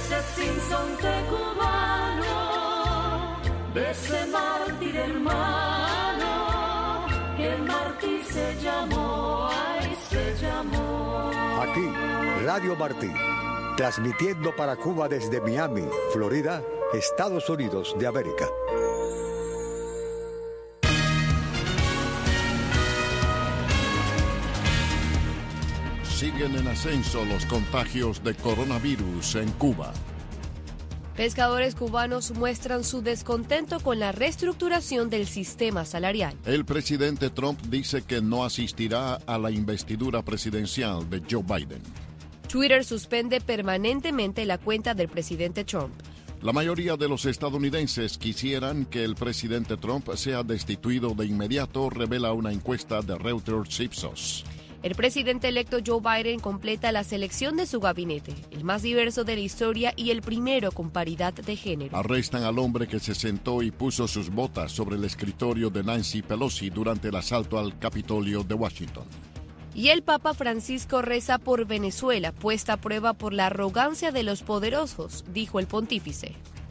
ese sinsonte cubano, de ese mártir hermano, que el mártir se llamó, ay, se llamó. Aquí, Radio Martí, transmitiendo para Cuba desde Miami, Florida, Estados Unidos de América. Siguen en ascenso los contagios de coronavirus en Cuba. Pescadores cubanos muestran su descontento con la reestructuración del sistema salarial. El presidente Trump dice que no asistirá a la investidura presidencial de Joe Biden. Twitter suspende permanentemente la cuenta del presidente Trump. La mayoría de los estadounidenses quisieran que el presidente Trump sea destituido de inmediato, revela una encuesta de Reuters Ipsos. El presidente electo Joe Biden completa la selección de su gabinete, el más diverso de la historia y el primero con paridad de género. Arrestan al hombre que se sentó y puso sus botas sobre el escritorio de Nancy Pelosi durante el asalto al Capitolio de Washington. Y el Papa Francisco reza por Venezuela, puesta a prueba por la arrogancia de los poderosos, dijo el pontífice.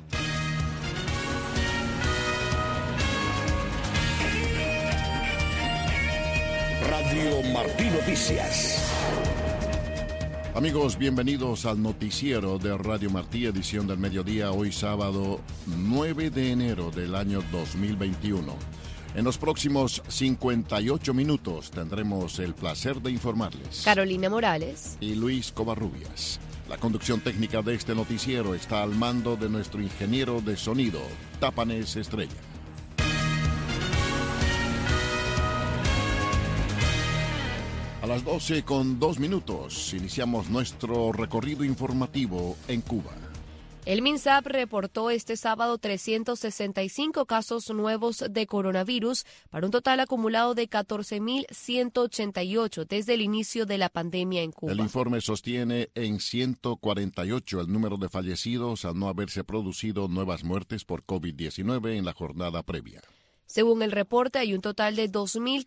Radio Martí Noticias. Amigos, bienvenidos al noticiero de Radio Martí, edición del mediodía, hoy sábado 9 de enero del año 2021. En los próximos 58 minutos tendremos el placer de informarles. Carolina Morales y Luis Covarrubias. La conducción técnica de este noticiero está al mando de nuestro ingeniero de sonido, Tapanes Estrella. A las 12:02 iniciamos nuestro recorrido informativo en Cuba. El MINSAP reportó este sábado 365 casos nuevos de coronavirus para un total acumulado de 14.188 desde el inicio de la pandemia en Cuba. El informe sostiene en 148 el número de fallecidos al no haberse producido nuevas muertes por COVID-19 en la jornada previa. Según el reporte, hay un total de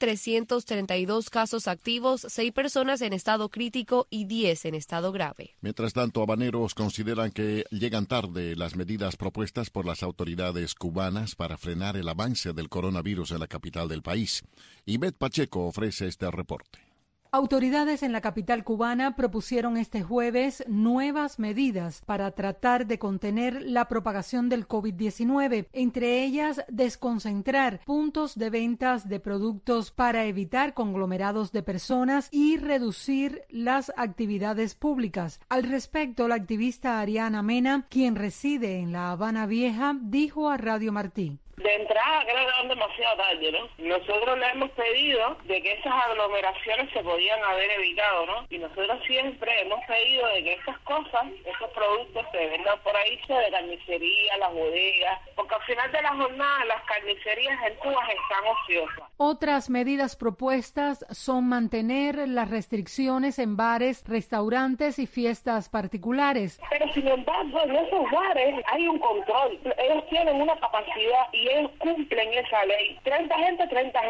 2.332 casos activos, 6 personas en estado crítico y 10 en estado grave. Mientras tanto, habaneros consideran que llegan tarde las medidas propuestas por las autoridades cubanas para frenar el avance del coronavirus en la capital del país. Ivette Pacheco ofrece este reporte. Autoridades en la capital cubana propusieron este jueves nuevas medidas para tratar de contener la propagación del COVID-19, entre ellas desconcentrar puntos de ventas de productos para evitar conglomerados de personas y reducir las actividades públicas. Al respecto, la activista Ariana Mena, quien reside en La Habana Vieja, dijo a Radio Martí. De entrada creo que van demasiado tarde, ¿no? Nosotros le hemos pedido de que esas aglomeraciones se podían haber evitado, ¿no? Y nosotros siempre hemos pedido de que estas cosas, estos productos se vendan por ahí, de carnicería, las bodegas, porque al final de la jornada las carnicerías en Cuba están ociosas. Otras medidas propuestas son mantener las restricciones en bares, restaurantes y fiestas particulares. Pero sin embargo, en esos bares hay un control. Ellos tienen una capacidad y ellos cumplen esa ley. 30 gente.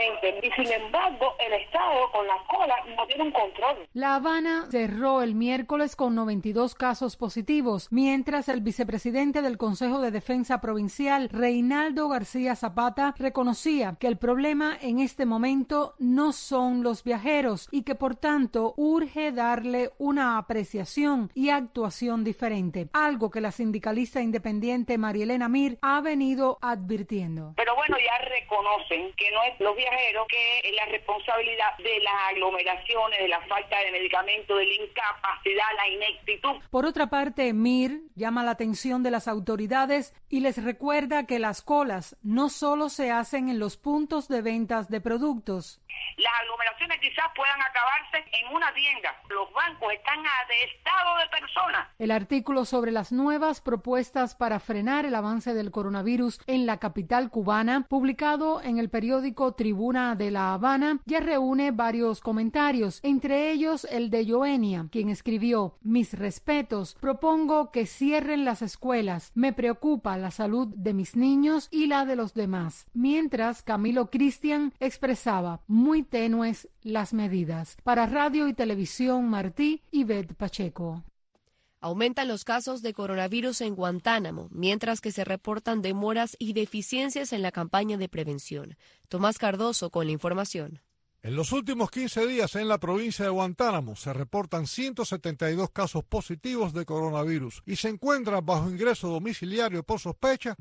Y sin embargo, el Estado con la cola no tiene un control. La Habana cerró el miércoles con 92 casos positivos, mientras el vicepresidente del Consejo de Defensa Provincial, Reinaldo García Zapata, reconocía que el problema en este momento no son los viajeros y que por tanto urge darle una apreciación y actuación diferente, algo que la sindicalista independiente Marielena Mir ha venido advirtiendo. Pero bueno, ya reconocen que no es los viajeros, que es la responsabilidad de las aglomeraciones, de la falta de medicamentos, de la incapacidad, la ineptitud. Por otra parte, Mir llama la atención de las autoridades y les recuerda que las colas no solo se hacen en los puntos de ventas de productos. Las aglomeraciones quizás puedan acabarse en una tienda. Los bancos están atestados de personas. El artículo sobre las nuevas propuestas para frenar el avance del coronavirus en la capital cubana, publicado en el periódico Tribuna de La Habana, ya reúne varios comentarios, entre ellos el de Joenia, quien escribió: mis respetos, propongo que cierren las escuelas, me preocupa la salud de mis niños y la de los demás. Mientras Camilo Cristian expresaba: muy tenues las medidas. Para Radio y Televisión Martí, Ivette Pacheco. Aumentan los casos de coronavirus en Guantánamo, mientras que se reportan demoras y deficiencias en la campaña de prevención. Tomás Cardoso con la información. En los últimos 15 días en la provincia de Guantánamo se reportan 172 casos positivos de coronavirus y se encuentran bajo ingreso domiciliario por sospecha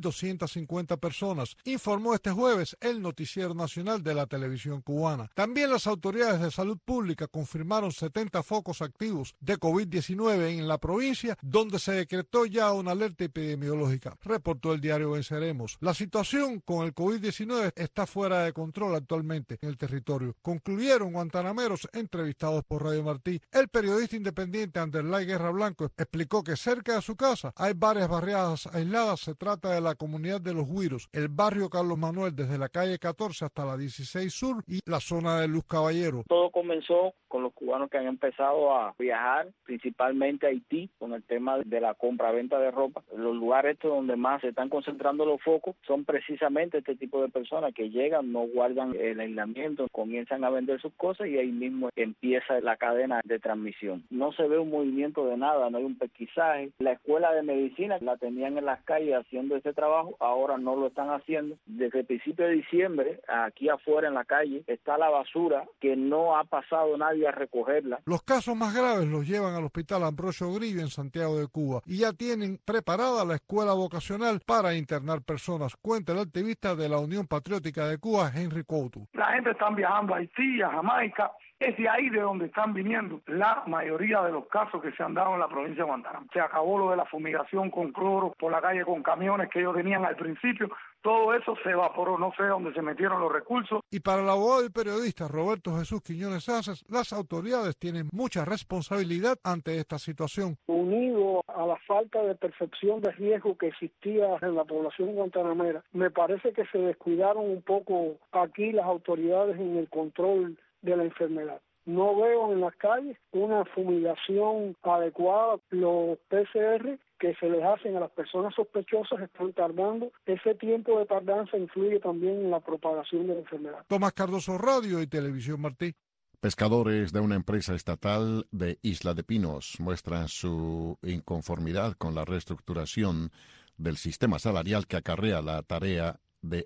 2.250 personas, informó este jueves el Noticiero Nacional de la Televisión Cubana. También las autoridades de salud pública confirmaron 70 focos activos de COVID-19 en la provincia, donde se decretó ya una alerta epidemiológica, reportó el diario Venceremos. La situación con el COVID-19 está fuera de control actualmente en el territorio. Concluyeron guantanameros entrevistados por Radio Martí. El periodista independiente Anderlay Guerra Blanco explicó que cerca de su casa hay varias barriadas aisladas. Se trata de la comunidad de Los Güiros, el barrio Carlos Manuel desde la calle 14 hasta la 16 Sur y la zona de Luz Caballero. Todo comenzó con los cubanos que han empezado a viajar, principalmente a Haití, con el tema de la compra-venta de ropa. Los lugares donde más se están concentrando los focos son precisamente este tipo de personas que llegan, no guardan el aislamiento, comienzan a vender sus cosas y ahí mismo empieza la cadena de transmisión. No se ve un movimiento de nada, no hay un pesquisaje. La escuela de medicina la tenían en las calles haciendo ese trabajo, ahora no lo están haciendo. Desde el principio de diciembre, aquí afuera en la calle, está la basura que no ha pasado nadie a recogerla. Los casos más graves los llevan al Hospital Ambrosio Grillo en Santiago de Cuba y ya tienen preparada la escuela vocacional para internar personas, cuenta el activista de la Unión Patriótica de Cuba, Henry Couto. La gente está viajando a Haití, a Jamaica. Es de ahí de donde están viniendo la mayoría de los casos que se han dado en la provincia de Guantánamo. Se acabó lo de la fumigación con cloro por la calle con camiones que ellos tenían al principio. Todo eso se evaporó, no sé dónde se metieron los recursos. Y para el abogado y periodista Roberto Jesús Quiñones Aces, las autoridades tienen mucha responsabilidad ante esta situación. Unido a la falta de percepción de riesgo que existía en la población guantanamera, me parece que se descuidaron un poco aquí las autoridades en el control de la enfermedad. No veo en las calles una fumigación adecuada. Los PCR que se les hacen a las personas sospechosas están tardando. Ese tiempo de tardanza influye también en la propagación de la enfermedad. Tomás Cardoso, Radio y Televisión Martí. Pescadores de una empresa estatal de Isla de Pinos muestran su inconformidad con la reestructuración del sistema salarial que acarrea la tarea de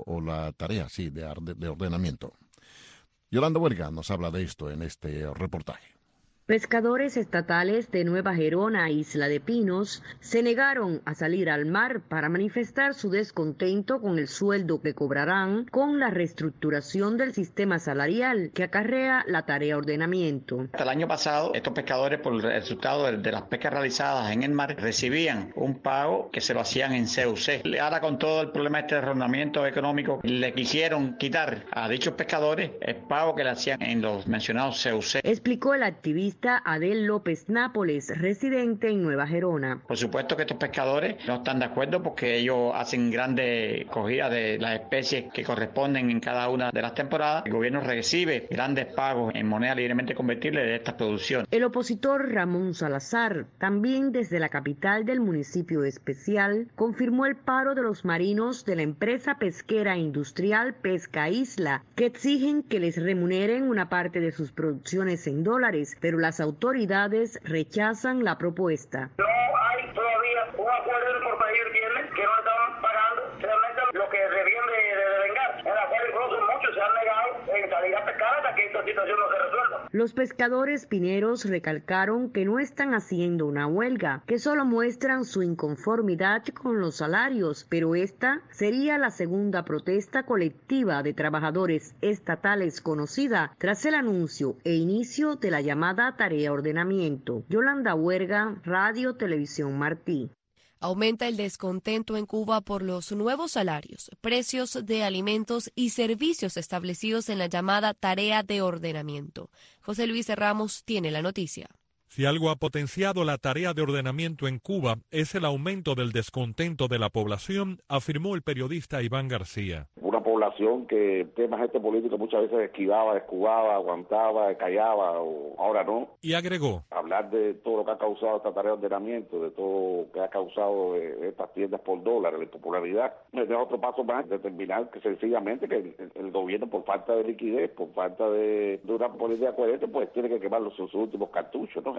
ordenamiento. Yolanda Huelga nos habla de esto en este reportaje. Pescadores estatales de Nueva Gerona, Isla de Pinos, se negaron a salir al mar para manifestar su descontento con el sueldo que cobrarán con la reestructuración del sistema salarial que acarrea la tarea ordenamiento. Hasta el año pasado, estos pescadores, por el resultado de las pescas realizadas en el mar, recibían un pago que se lo hacían en CUC. Ahora, con todo el problema de ordenamiento económico, le quisieron quitar a dichos pescadores el pago que le hacían en los mencionados CUC. Explicó el activista Adel López Nápoles, residente en Nueva Gerona. Por supuesto que estos pescadores no están de acuerdo porque ellos hacen grandes cogidas de las especies que corresponden en cada una de las temporadas. El gobierno recibe grandes pagos en moneda libremente convertible de esta producción. El opositor Ramón Salazar, también desde la capital del municipio especial, confirmó el paro de los marinos de la empresa pesquera industrial Pesca Isla, que exigen que les remuneren una parte de sus producciones en dólares, pero las autoridades rechazan la propuesta. No hay todavía un acuerdo por pedir viernes que no estaban pagando realmente lo que debían de vengar, en la cual incluso muchos se han negado en salir a pescar hasta que esta situación no se resuelva. Los pescadores pineros recalcaron que no están haciendo una huelga, que solo muestran su inconformidad con los salarios, pero esta sería la segunda protesta colectiva de trabajadores estatales conocida tras el anuncio e inicio de la llamada tarea ordenamiento. Yolanda Huerga, Radio Televisión Martí. Aumenta el descontento en Cuba por los nuevos salarios, precios de alimentos y servicios establecidos en la llamada tarea de ordenamiento. José Luis Ramos tiene la noticia. Si algo ha potenciado la tarea de ordenamiento en Cuba es el aumento del descontento de la población, afirmó el periodista Iván García. Una población que temas político muchas veces esquivaba, descubaba, aguantaba, callaba, o ahora no. Y agregó: hablar de todo lo que ha causado esta tarea de ordenamiento, de todo lo que ha causado estas tiendas por dólar, la impopularidad, es otro paso más, determinar que sencillamente que el gobierno, por falta de liquidez, por falta de una política coherente, pues tiene que quemar sus últimos cartuchos, ¿no?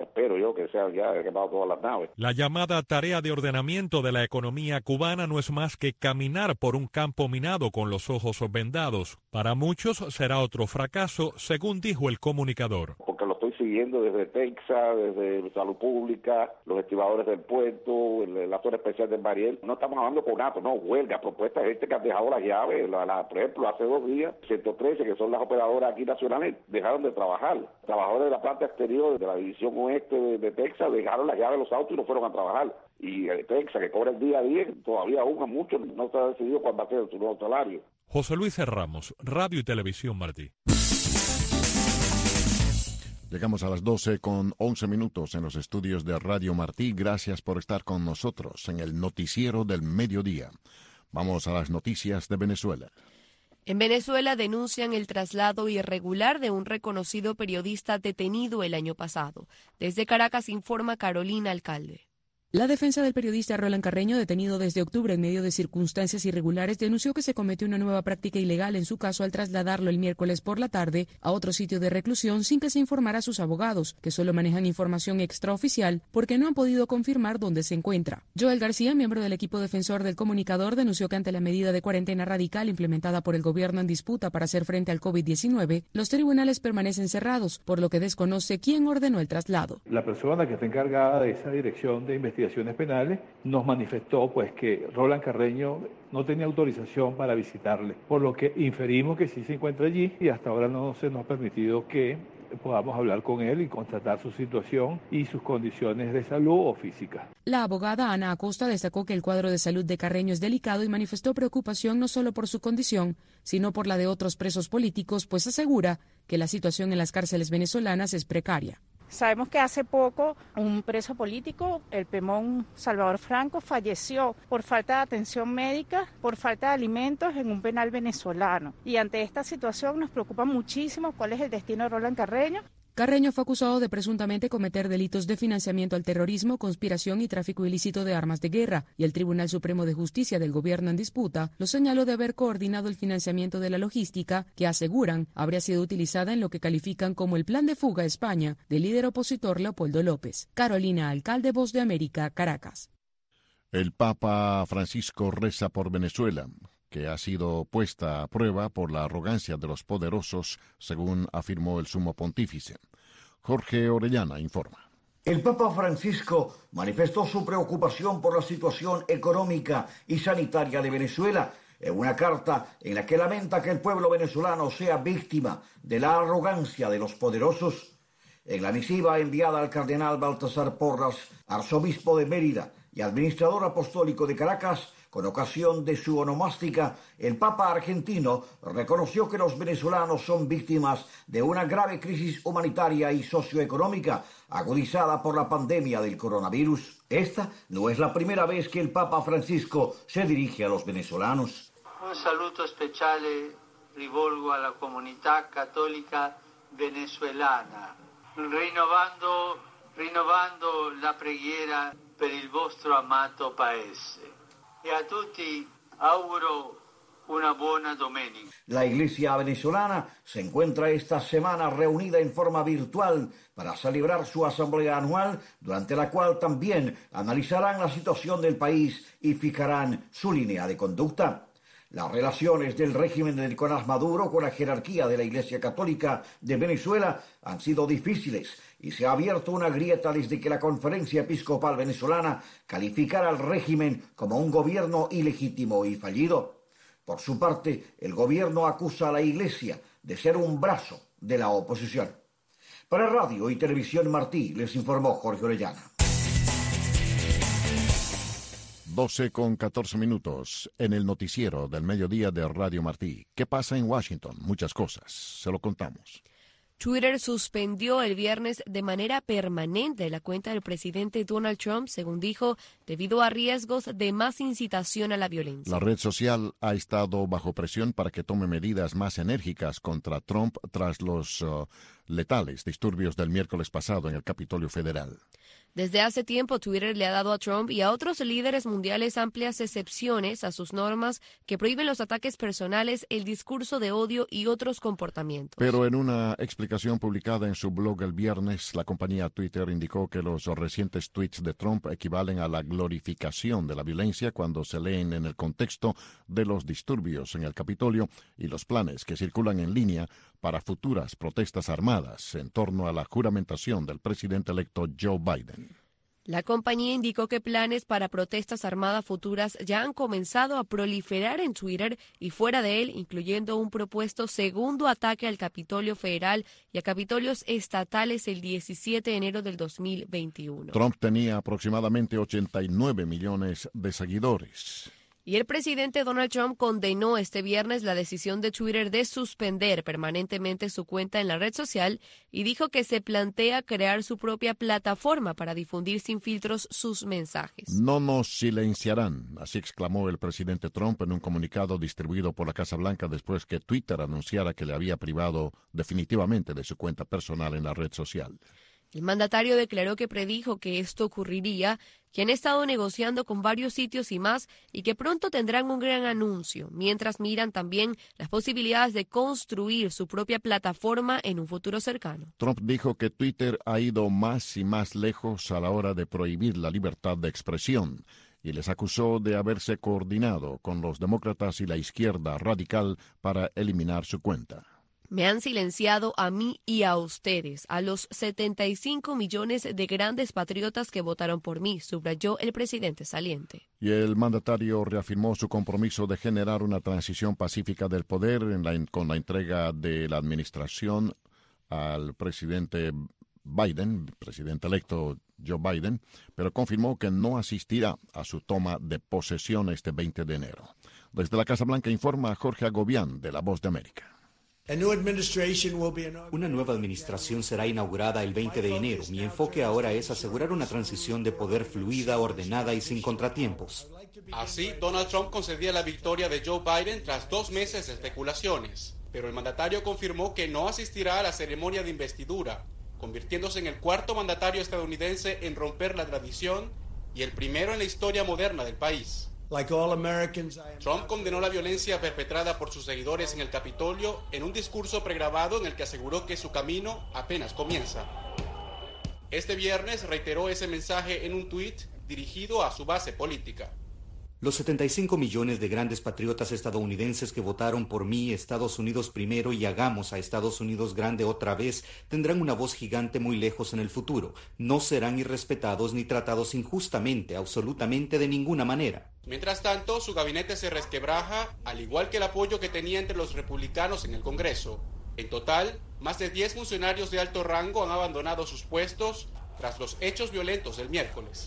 espero yo que sean ya quemadas todas las naves. La llamada tarea de ordenamiento de la economía cubana no es más que caminar por un campo minado con los ojos vendados. Para muchos será otro fracaso, según dijo el comunicador. Porque lo estoy siguiendo desde Texas, desde Salud Pública, los estibadores del puerto, la zona especial del Mariel. No estamos hablando con conato, no, huelga, propuesta de gente que han dejado las llaves. Por ejemplo, hace 2 días, 113, que son las operadoras aquí nacionales, dejaron de trabajar. Trabajadores de la planta exterior de la división oeste de Texas dejaron las llaves de los autos y no fueron a trabajar. Y Texas, que cobra el día a día, todavía aún a muchos no se ha decidido cuál va a ser su nuevo salario. José Luis Ramos, Radio y Televisión Martí. Llegamos a las 12:11 en los estudios de Radio Martí. Gracias por estar con nosotros en el noticiero del mediodía. Vamos a las noticias de Venezuela. En Venezuela denuncian el traslado irregular de un reconocido periodista detenido el año pasado. Desde Caracas informa Carolina Alcalde. La defensa del periodista Roland Carreño, detenido desde octubre en medio de circunstancias irregulares, denunció que se cometió una nueva práctica ilegal en su caso al trasladarlo el miércoles por la tarde a otro sitio de reclusión sin que se informara a sus abogados, que solo manejan información extraoficial porque no han podido confirmar dónde se encuentra. Joel García, miembro del equipo defensor del comunicador, denunció que ante la medida de cuarentena radical implementada por el gobierno en disputa para hacer frente al COVID-19, los tribunales permanecen cerrados, por lo que desconoce quién ordenó el traslado. La persona que está encargada de esa dirección de investigaciones penales nos manifestó pues que Roland Carreño no tenía autorización para visitarle, por lo que inferimos que sí se encuentra allí y hasta ahora no se nos ha permitido que podamos hablar con él y constatar su situación y sus condiciones de salud o física. La abogada Ana Acosta destacó que el cuadro de salud de Carreño es delicado y manifestó preocupación no solo por su condición, sino por la de otros presos políticos, pues asegura que la situación en las cárceles venezolanas es precaria. Sabemos que hace poco un preso político, el Pemón Salvador Franco, falleció por falta de atención médica, por falta de alimentos en un penal venezolano. Y ante esta situación nos preocupa muchísimo cuál es el destino de Roland Carreño. Carreño fue acusado de presuntamente cometer delitos de financiamiento al terrorismo, conspiración y tráfico ilícito de armas de guerra, y el Tribunal Supremo de Justicia del gobierno en disputa lo señaló de haber coordinado el financiamiento de la logística que aseguran habría sido utilizada en lo que califican como el plan de fuga a España del líder opositor Leopoldo López. Carolina Alcalde, Voz de América, Caracas. El Papa Francisco reza por Venezuela, que ha sido puesta a prueba por la arrogancia de los poderosos, según afirmó el sumo pontífice. Jorge Orellana informa. El Papa Francisco manifestó su preocupación por la situación económica y sanitaria de Venezuela en una carta en la que lamenta que el pueblo venezolano sea víctima de la arrogancia de los poderosos. En la misiva enviada al cardenal Baltasar Porras, arzobispo de Mérida y administrador apostólico de Caracas, con ocasión de su onomástica, el Papa argentino reconoció que los venezolanos son víctimas de una grave crisis humanitaria y socioeconómica agudizada por la pandemia del coronavirus. Esta no es la primera vez que el Papa Francisco se dirige a los venezolanos. Un saluto speciale rivolgo alla comunità cattolica venezuelana, rinnovando la preghiera per il vostro amato paese. Y a tutti auguro una buona domenica. La Iglesia venezolana se encuentra esta semana reunida en forma virtual para celebrar su asamblea anual, durante la cual también analizarán la situación del país y fijarán su línea de conducta. Las relaciones del régimen de Nicolás Maduro con la jerarquía de la Iglesia Católica de Venezuela han sido difíciles y se ha abierto una grieta desde que la Conferencia Episcopal Venezolana calificara al régimen como un gobierno ilegítimo y fallido. Por su parte, el gobierno acusa a la Iglesia de ser un brazo de la oposición. Para Radio y Televisión Martí, les informó Jorge Orellana. 12:14 en el noticiero del mediodía de Radio Martí. ¿Qué pasa en Washington? Muchas cosas. Se lo contamos. Twitter suspendió el viernes de manera permanente la cuenta del presidente Donald Trump, según dijo, debido a riesgos de más incitación a la violencia. La red social ha estado bajo presión para que tome medidas más enérgicas contra Trump tras los letales disturbios del miércoles pasado en el Capitolio Federal. Desde hace tiempo, Twitter le ha dado a Trump y a otros líderes mundiales amplias excepciones a sus normas que prohíben los ataques personales, el discurso de odio y otros comportamientos. Pero en una explicación publicada en su blog el viernes, la compañía Twitter indicó que los recientes tweets de Trump equivalen a la glorificación de la violencia cuando se leen en el contexto de los disturbios en el Capitolio y los planes que circulan en línea para futuras protestas armadas en torno a la juramentación del presidente electo Joe Biden. La compañía indicó que planes para protestas armadas futuras ya han comenzado a proliferar en Twitter y fuera de él, incluyendo un propuesto segundo ataque al Capitolio Federal y a capitolios estatales el 17 de enero del 2021. Trump tenía aproximadamente 89 millones de seguidores. Y el presidente Donald Trump condenó este viernes la decisión de Twitter de suspender permanentemente su cuenta en la red social y dijo que se plantea crear su propia plataforma para difundir sin filtros sus mensajes. No nos silenciarán, así exclamó el presidente Trump en un comunicado distribuido por la Casa Blanca después que Twitter anunciara que le había privado definitivamente de su cuenta personal en la red social. El mandatario declaró que predijo que esto ocurriría, que han estado negociando con varios sitios y más, y que pronto tendrán un gran anuncio, mientras miran también las posibilidades de construir su propia plataforma en un futuro cercano. Trump dijo que Twitter ha ido más y más lejos a la hora de prohibir la libertad de expresión, y les acusó de haberse coordinado con los demócratas y la izquierda radical para eliminar su cuenta. Me han silenciado a mí y a ustedes, a los 75 millones de grandes patriotas que votaron por mí, subrayó el presidente saliente. Y el mandatario reafirmó su compromiso de generar una transición pacífica del poder con la entrega de la administración al presidente Biden, presidente electo Joe Biden, pero confirmó que no asistirá a su toma de posesión este 20 de enero. Desde la Casa Blanca informa Jorge Agobián, de La Voz de América. Una nueva administración será inaugurada el 20 de enero. Mi enfoque ahora es asegurar una transición de poder fluida, ordenada y sin contratiempos. Así, Donald Trump concedía la victoria de Joe Biden tras 2 meses de especulaciones. Pero el mandatario confirmó que no asistirá a la ceremonia de investidura, convirtiéndose en el 4º mandatario estadounidense en romper la tradición y el primero en la historia moderna del país. Trump condenó la violencia perpetrada por sus seguidores en el Capitolio en un discurso pregrabado en el que aseguró que su camino apenas comienza. Este viernes reiteró ese mensaje en un tuit dirigido a su base política. Los 75 millones de grandes patriotas estadounidenses que votaron por mí, Estados Unidos primero y hagamos a Estados Unidos grande otra vez, tendrán una voz gigante muy lejos en el futuro. No serán irrespetados ni tratados injustamente, absolutamente de ninguna manera. Mientras tanto, su gabinete se resquebraja, al igual que el apoyo que tenía entre los republicanos en el Congreso. En total, más de 10 funcionarios de alto rango han abandonado sus puestos tras los hechos violentos del miércoles.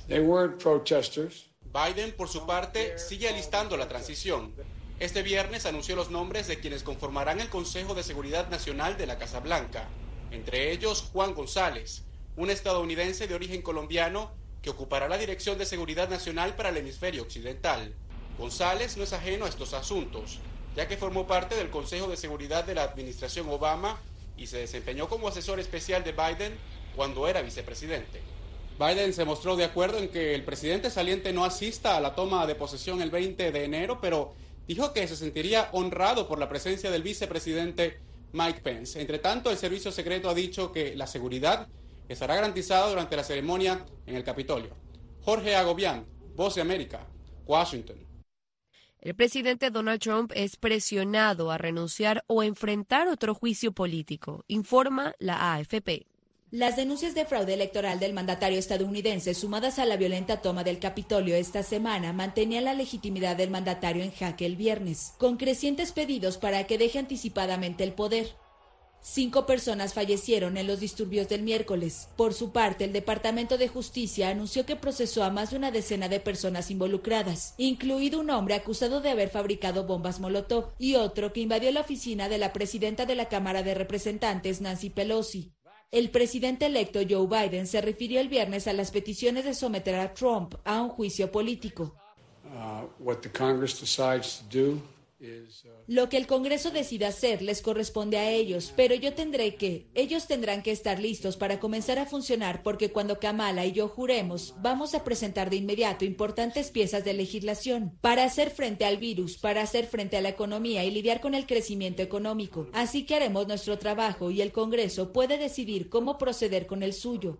Biden, por su parte, sigue alistando la transición. Este viernes anunció los nombres de quienes conformarán el Consejo de Seguridad Nacional de la Casa Blanca, entre ellos Juan González, un estadounidense de origen colombiano que ocupará la Dirección de Seguridad Nacional para el Hemisferio Occidental. González no es ajeno a estos asuntos, ya que formó parte del Consejo de Seguridad de la administración Obama y se desempeñó como asesor especial de Biden cuando era vicepresidente. Biden se mostró de acuerdo en que el presidente saliente no asista a la toma de posesión el 20 de enero, pero dijo que se sentiría honrado por la presencia del vicepresidente Mike Pence. Entre tanto, el servicio secreto ha dicho que la seguridad estará garantizada durante la ceremonia en el Capitolio. Jorge Agobián, Voz de América, Washington. El presidente Donald Trump es presionado a renunciar o enfrentar otro juicio político, informa la AFP. Las denuncias de fraude electoral del mandatario estadounidense, sumadas a la violenta toma del Capitolio esta semana, mantenían la legitimidad del mandatario en jaque el viernes, con crecientes pedidos para que deje anticipadamente el poder. 5 personas fallecieron en los disturbios del miércoles. Por su parte, el Departamento de Justicia anunció que procesó a más de una decena de personas involucradas, incluido un hombre acusado de haber fabricado bombas Molotov y otro que invadió la oficina de la presidenta de la Cámara de Representantes, Nancy Pelosi. El presidente electo Joe Biden se refirió el viernes a las peticiones de someter a Trump a un juicio político. Lo que el Congreso decida hacer les corresponde a ellos, pero ellos tendrán que estar listos para comenzar a funcionar, porque cuando Kamala y yo juremos, vamos a presentar de inmediato importantes piezas de legislación para hacer frente al virus, para hacer frente a la economía y lidiar con el crecimiento económico. Así que haremos nuestro trabajo y el Congreso puede decidir cómo proceder con el suyo.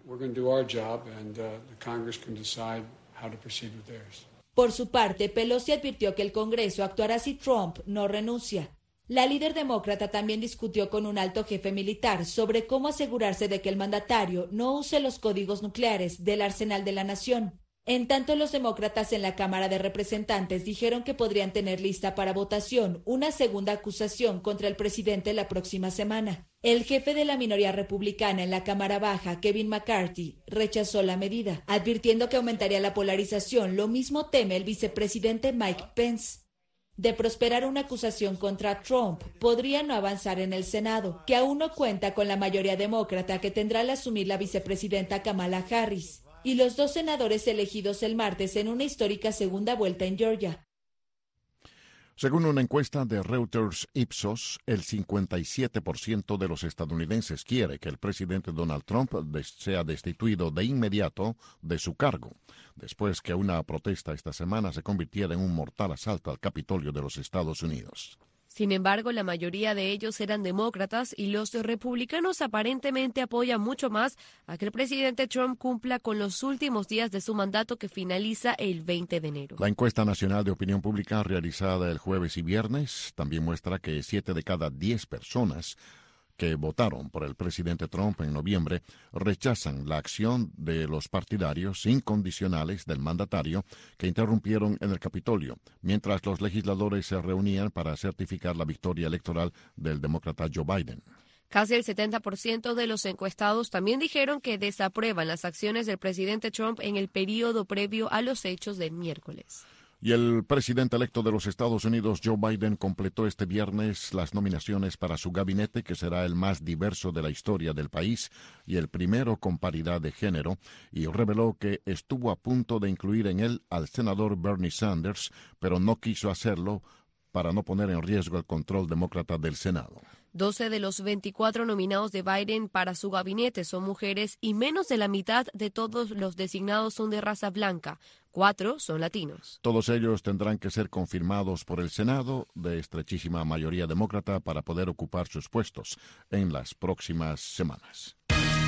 Por su parte, Pelosi advirtió que el Congreso actuará si Trump no renuncia. La líder demócrata también discutió con un alto jefe militar sobre cómo asegurarse de que el mandatario no use los códigos nucleares del arsenal de la nación. En tanto, los demócratas en la Cámara de Representantes dijeron que podrían tener lista para votación una segunda acusación contra el presidente la próxima semana. El jefe de la minoría republicana en la Cámara Baja, Kevin McCarthy, rechazó la medida, advirtiendo que aumentaría la polarización. Lo mismo teme el vicepresidente Mike Pence. De prosperar una acusación contra Trump, podría no avanzar en el Senado, que aún no cuenta con la mayoría demócrata que tendrá al asumir la vicepresidenta Kamala Harris, y los 2 senadores elegidos el martes en una histórica segunda vuelta en Georgia. Según una encuesta de Reuters Ipsos, el 57% de los estadounidenses quiere que el presidente Donald Trump sea destituido de inmediato de su cargo, después que una protesta esta semana se convirtiera en un mortal asalto al Capitolio de los Estados Unidos. Sin embargo, la mayoría de ellos eran demócratas y los republicanos aparentemente apoyan mucho más a que el presidente Trump cumpla con los últimos días de su mandato que finaliza el 20 de enero. La encuesta nacional de opinión pública realizada el jueves y viernes también muestra que 7 de cada 10 personas que votaron por el presidente Trump en noviembre rechazan la acción de los partidarios incondicionales del mandatario que interrumpieron en el Capitolio, mientras los legisladores se reunían para certificar la victoria electoral del demócrata Joe Biden. Casi el 70% de los encuestados también dijeron que desaprueban las acciones del presidente Trump en el periodo previo a los hechos del miércoles. Y el presidente electo de los Estados Unidos, Joe Biden, completó este viernes las nominaciones para su gabinete, que será el más diverso de la historia del país y el primero con paridad de género, y reveló que estuvo a punto de incluir en él al senador Bernie Sanders, pero no quiso hacerlo para no poner en riesgo el control demócrata del Senado. 12 de los 24 nominados de Biden para su gabinete son mujeres y menos de la mitad de todos los designados son de raza blanca. 4 son latinos. Todos ellos tendrán que ser confirmados por el Senado, de estrechísima mayoría demócrata, para poder ocupar sus puestos en las próximas semanas.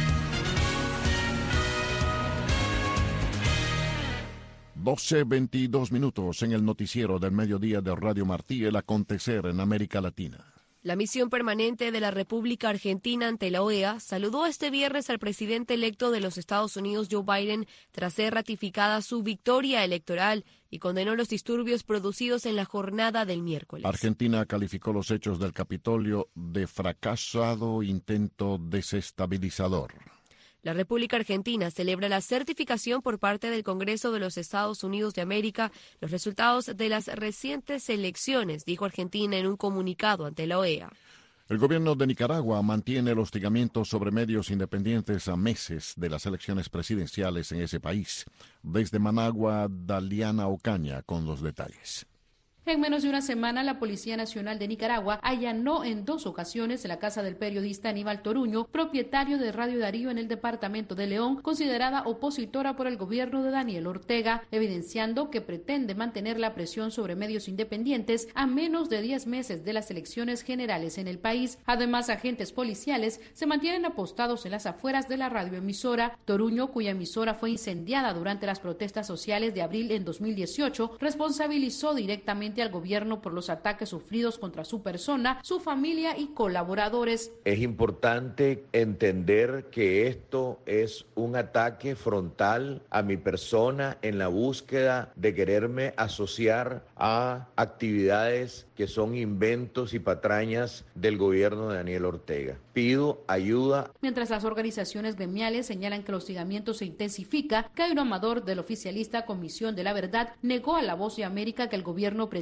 $12:22 en el noticiero del mediodía de Radio Martí, el acontecer en América Latina. La misión permanente de la República Argentina ante la OEA saludó este viernes al presidente electo de los Estados Unidos, Joe Biden, tras ser ratificada su victoria electoral y condenó los disturbios producidos en la jornada del miércoles. Argentina calificó los hechos del Capitolio de fracasado intento desestabilizador. La República Argentina celebra la certificación por parte del Congreso de los Estados Unidos de América los resultados de las recientes elecciones, dijo Argentina en un comunicado ante la OEA. El gobierno de Nicaragua mantiene el hostigamiento sobre medios independientes a meses de las elecciones presidenciales en ese país. Desde Managua, Daliana Ocaña con los detalles. En menos de una semana, la Policía Nacional de Nicaragua allanó en 2 ocasiones la casa del periodista Aníbal Toruño, propietario de Radio Darío en el departamento de León, considerada opositora por el gobierno de Daniel Ortega, evidenciando que pretende mantener la presión sobre medios independientes a menos de 10 meses de las elecciones generales en el país. Además, agentes policiales se mantienen apostados en las afueras de la radioemisora. Toruño, cuya emisora fue incendiada durante las protestas sociales de abril en 2018, responsabilizó directamente al gobierno por los ataques sufridos contra su persona, su familia y colaboradores. Es importante entender que esto es un ataque frontal a mi persona en la búsqueda de quererme asociar a actividades que son inventos y patrañas del gobierno de Daniel Ortega. Pido ayuda. Mientras las organizaciones gremiales señalan que el hostigamiento se intensifica, Cairo Amador, del oficialista Comisión de la Verdad, negó a La Voz de América que el gobierno pretende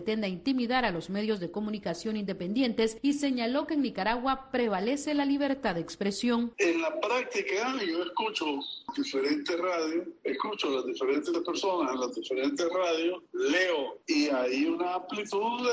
pretenda intimidar a los medios de comunicación independientes y señaló que en Nicaragua prevalece la libertad de expresión. En la práctica yo escucho diferentes radios, escucho a las diferentes personas en las diferentes radios, leo y hay una amplitud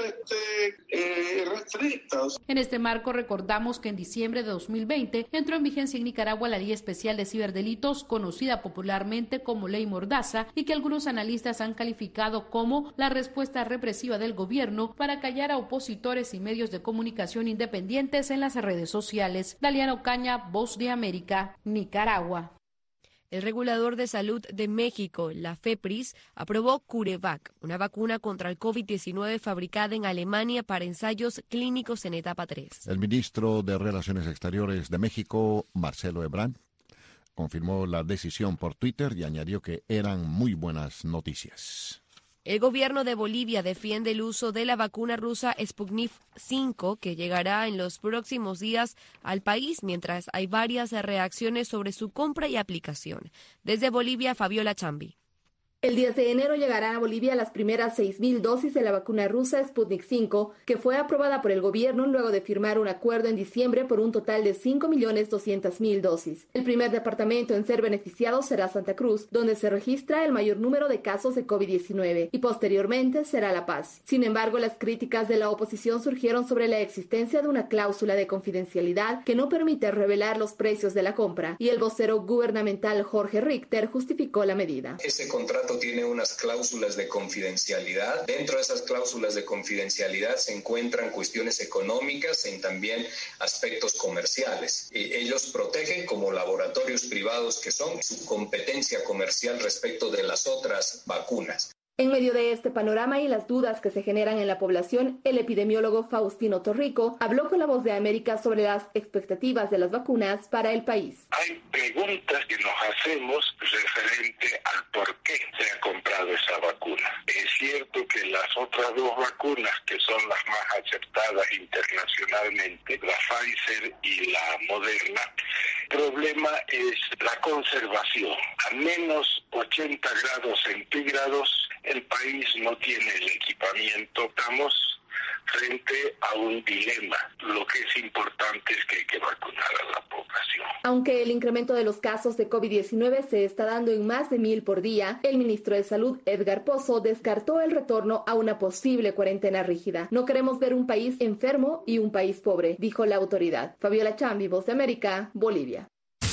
restricta. En este marco recordamos que en diciembre de 2020 entró en vigencia en Nicaragua la Ley Especial de Ciberdelitos, conocida popularmente como Ley Mordaza, y que algunos analistas han calificado como la respuesta represiva del gobierno para callar a opositores y medios de comunicación independientes en las redes sociales. Daliana Ocaña, Voz de América, Nicaragua. El regulador de salud de México, la FEPRIS, aprobó CureVac, una vacuna contra el COVID-19 fabricada en Alemania para ensayos clínicos en etapa 3. El ministro de Relaciones Exteriores de México, Marcelo Ebrard, confirmó la decisión por Twitter y añadió que eran muy buenas noticias. El gobierno de Bolivia defiende el uso de la vacuna rusa Sputnik V, que llegará en los próximos días al país, mientras hay varias reacciones sobre su compra y aplicación. Desde Bolivia, Fabiola Chambi. El 10 de enero llegarán a Bolivia las primeras 6.000 dosis de la vacuna rusa Sputnik V, que fue aprobada por el gobierno luego de firmar un acuerdo en diciembre por un total de 5.200.000 dosis. El primer departamento en ser beneficiado será Santa Cruz, donde se registra el mayor número de casos de COVID-19, y posteriormente será La Paz. Sin embargo, las críticas de la oposición surgieron sobre la existencia de una cláusula de confidencialidad que no permite revelar los precios de la compra, y el vocero gubernamental Jorge Richter justificó la medida. Ese contrato tiene unas cláusulas de confidencialidad. Dentro de esas cláusulas de confidencialidad se encuentran cuestiones económicas y también aspectos comerciales. Ellos protegen, como laboratorios privados que son, su competencia comercial respecto de las otras vacunas. En medio de este panorama y las dudas que se generan en la población, el epidemiólogo Faustino Torrico habló con La Voz de América sobre las expectativas de las vacunas para el país. Hay preguntas que nos hacemos referente al por qué se ha comprado esa vacuna. Es cierto que las otras dos vacunas, que son las más aceptadas internacionalmente, la Pfizer y la Moderna, el problema es la conservación. A menos 80 grados centígrados, el país no tiene el equipamiento. Estamos frente a un dilema. Lo que es importante es que hay que vacunar a la población. Aunque el incremento de los casos de COVID-19 se está dando en más de 1,000 por día, el ministro de Salud, Edgar Pozo, descartó el retorno a una posible cuarentena rígida. No queremos ver un país enfermo y un país pobre, dijo la autoridad. Fabiola Chambi, Voz de América, Bolivia.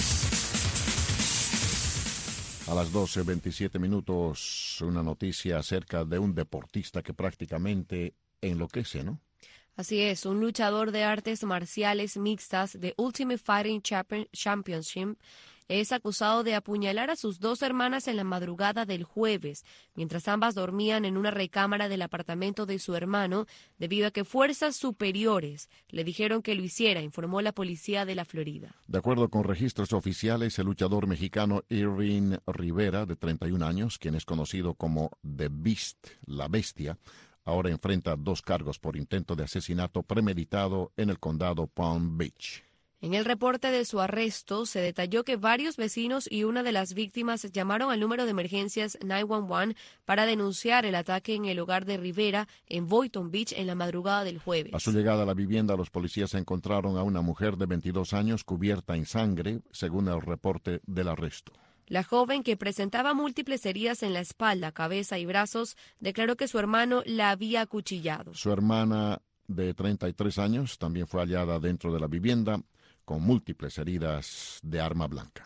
A las 12:27 minutos, una noticia acerca de un deportista que prácticamente enloquece, ¿no? Así es, un luchador de artes marciales mixtas de Ultimate Fighting Championship es acusado de apuñalar a sus dos hermanas en la madrugada del jueves, mientras ambas dormían en una recámara del apartamento de su hermano, debido a que fuerzas superiores le dijeron que lo hiciera, informó la policía de la Florida. De acuerdo con registros oficiales, el luchador mexicano Irving Rivera, de 31 años, quien es conocido como The Beast, la bestia, ahora enfrenta 2 cargos por intento de asesinato premeditado en el condado Palm Beach. En el reporte de su arresto se detalló que varios vecinos y una de las víctimas llamaron al número de emergencias 911 para denunciar el ataque en el hogar de Rivera en Boynton Beach en la madrugada del jueves. A su llegada a la vivienda, los policías encontraron a una mujer de 22 años cubierta en sangre, según el reporte del arresto. La joven, que presentaba múltiples heridas en la espalda, cabeza y brazos, declaró que su hermano la había acuchillado. Su hermana, de 33 años, también fue hallada dentro de la vivienda con múltiples heridas de arma blanca.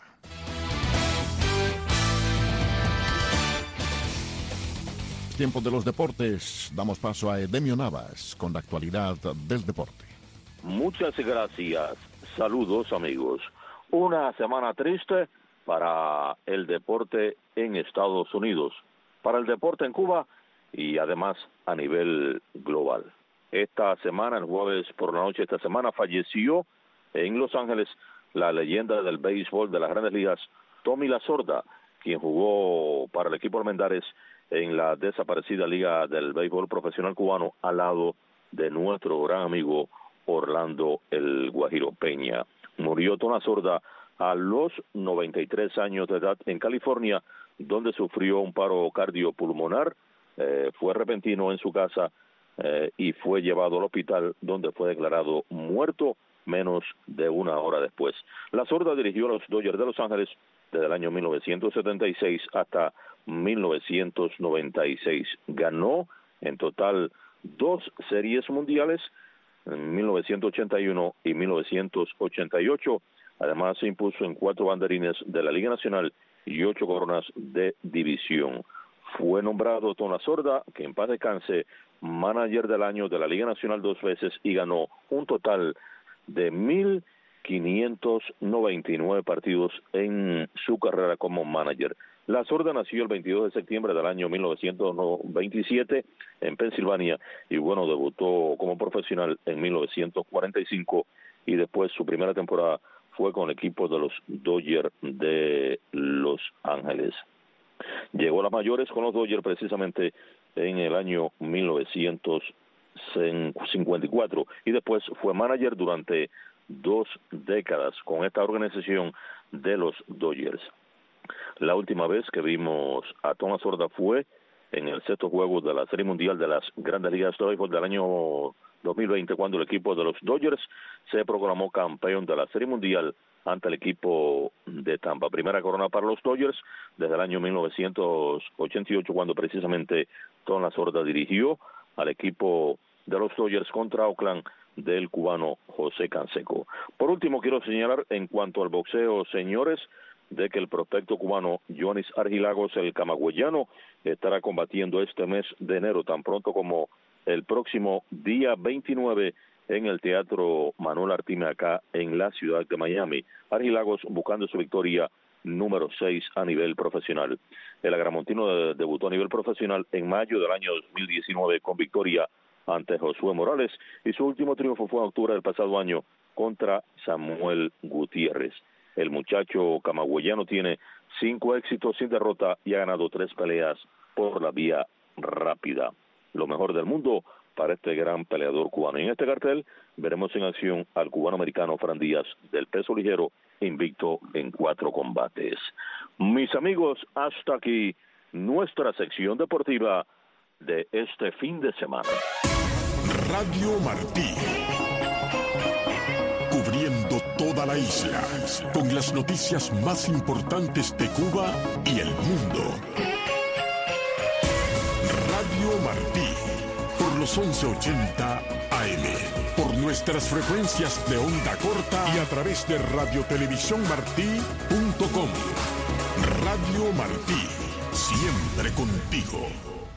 Tiempo de los deportes. Damos paso a Edemio Navas con la actualidad del deporte. Muchas gracias. Saludos, amigos. Una semana triste para el deporte en Estados Unidos, para el deporte en Cuba y además a nivel global. Esta semana, el jueves por la noche, falleció en Los Ángeles la leyenda del béisbol de las Grandes Ligas, Tommy Lasorda, quien jugó para el equipo Armendáriz en la desaparecida Liga del Béisbol Profesional Cubano al lado de nuestro gran amigo Orlando El Guajiro Peña. Murió Tommy Lasorda a los 93 años de edad en California, donde sufrió un paro cardiopulmonar. Fue repentino en su casa y fue llevado al hospital donde fue declarado muerto menos de una hora después. La Sorda dirigió a los Dodgers de Los Ángeles desde el año 1976 hasta 1996. Ganó en total 2 series mundiales, en 1981 y 1988. Además se impuso en 4 banderines de la Liga Nacional y 8 coronas de división. Fue nombrado Tom La Sorda, que en paz descanse, manager del año de la Liga Nacional 2 veces y ganó un total de 1,599 partidos en su carrera como manager. La Sorda nació el 22 de septiembre del año 1927 en Pensilvania y bueno, debutó como profesional en 1945 y después su primera temporada fue con el equipo de los Dodgers de Los Ángeles. Llegó a las mayores con los Dodgers precisamente en el año 1954 y después fue manager durante 2 décadas con esta organización de los Dodgers. La última vez que vimos a Tom La Sorda fue en el 6º juego de la Serie Mundial de las Grandes Ligas de Béisbol del año 2020, cuando el equipo de los Dodgers se proclamó campeón de la Serie Mundial ante el equipo de Tampa. Primera corona para los Dodgers desde el año 1988, cuando precisamente Tom La Sorda dirigió al equipo de los Dodgers contra Oakland del cubano José Canseco. Por último, quiero señalar en cuanto al boxeo, señores, de que el prospecto cubano Yonis Argilagos, el camagüeyano, estará combatiendo este mes de enero, tan pronto como el próximo día 29 en el Teatro Manuel Artime acá en la ciudad de Miami. Argilagos buscando su victoria número 6 a nivel profesional. El agramontino debutó a nivel profesional en mayo del año 2019 con victoria ante Josué Morales y su último triunfo fue en octubre del pasado año contra Samuel Gutiérrez. El muchacho camagüeyano tiene 5 éxitos sin derrota y ha ganado 3 peleas por la vía rápida. Lo mejor del mundo para este gran peleador cubano. Y en este cartel veremos en acción al cubano-americano Fran Díaz del peso ligero, invicto en 4 combates. Mis amigos, hasta aquí nuestra sección deportiva de este fin de semana. Radio Martí, cubriendo toda la isla, con las noticias más importantes de Cuba y el mundo. Radio Martí, por los 1180 AM, por nuestras frecuencias de onda corta y a través de radiotelevisiónmartí.com. Radio Martí, siempre contigo.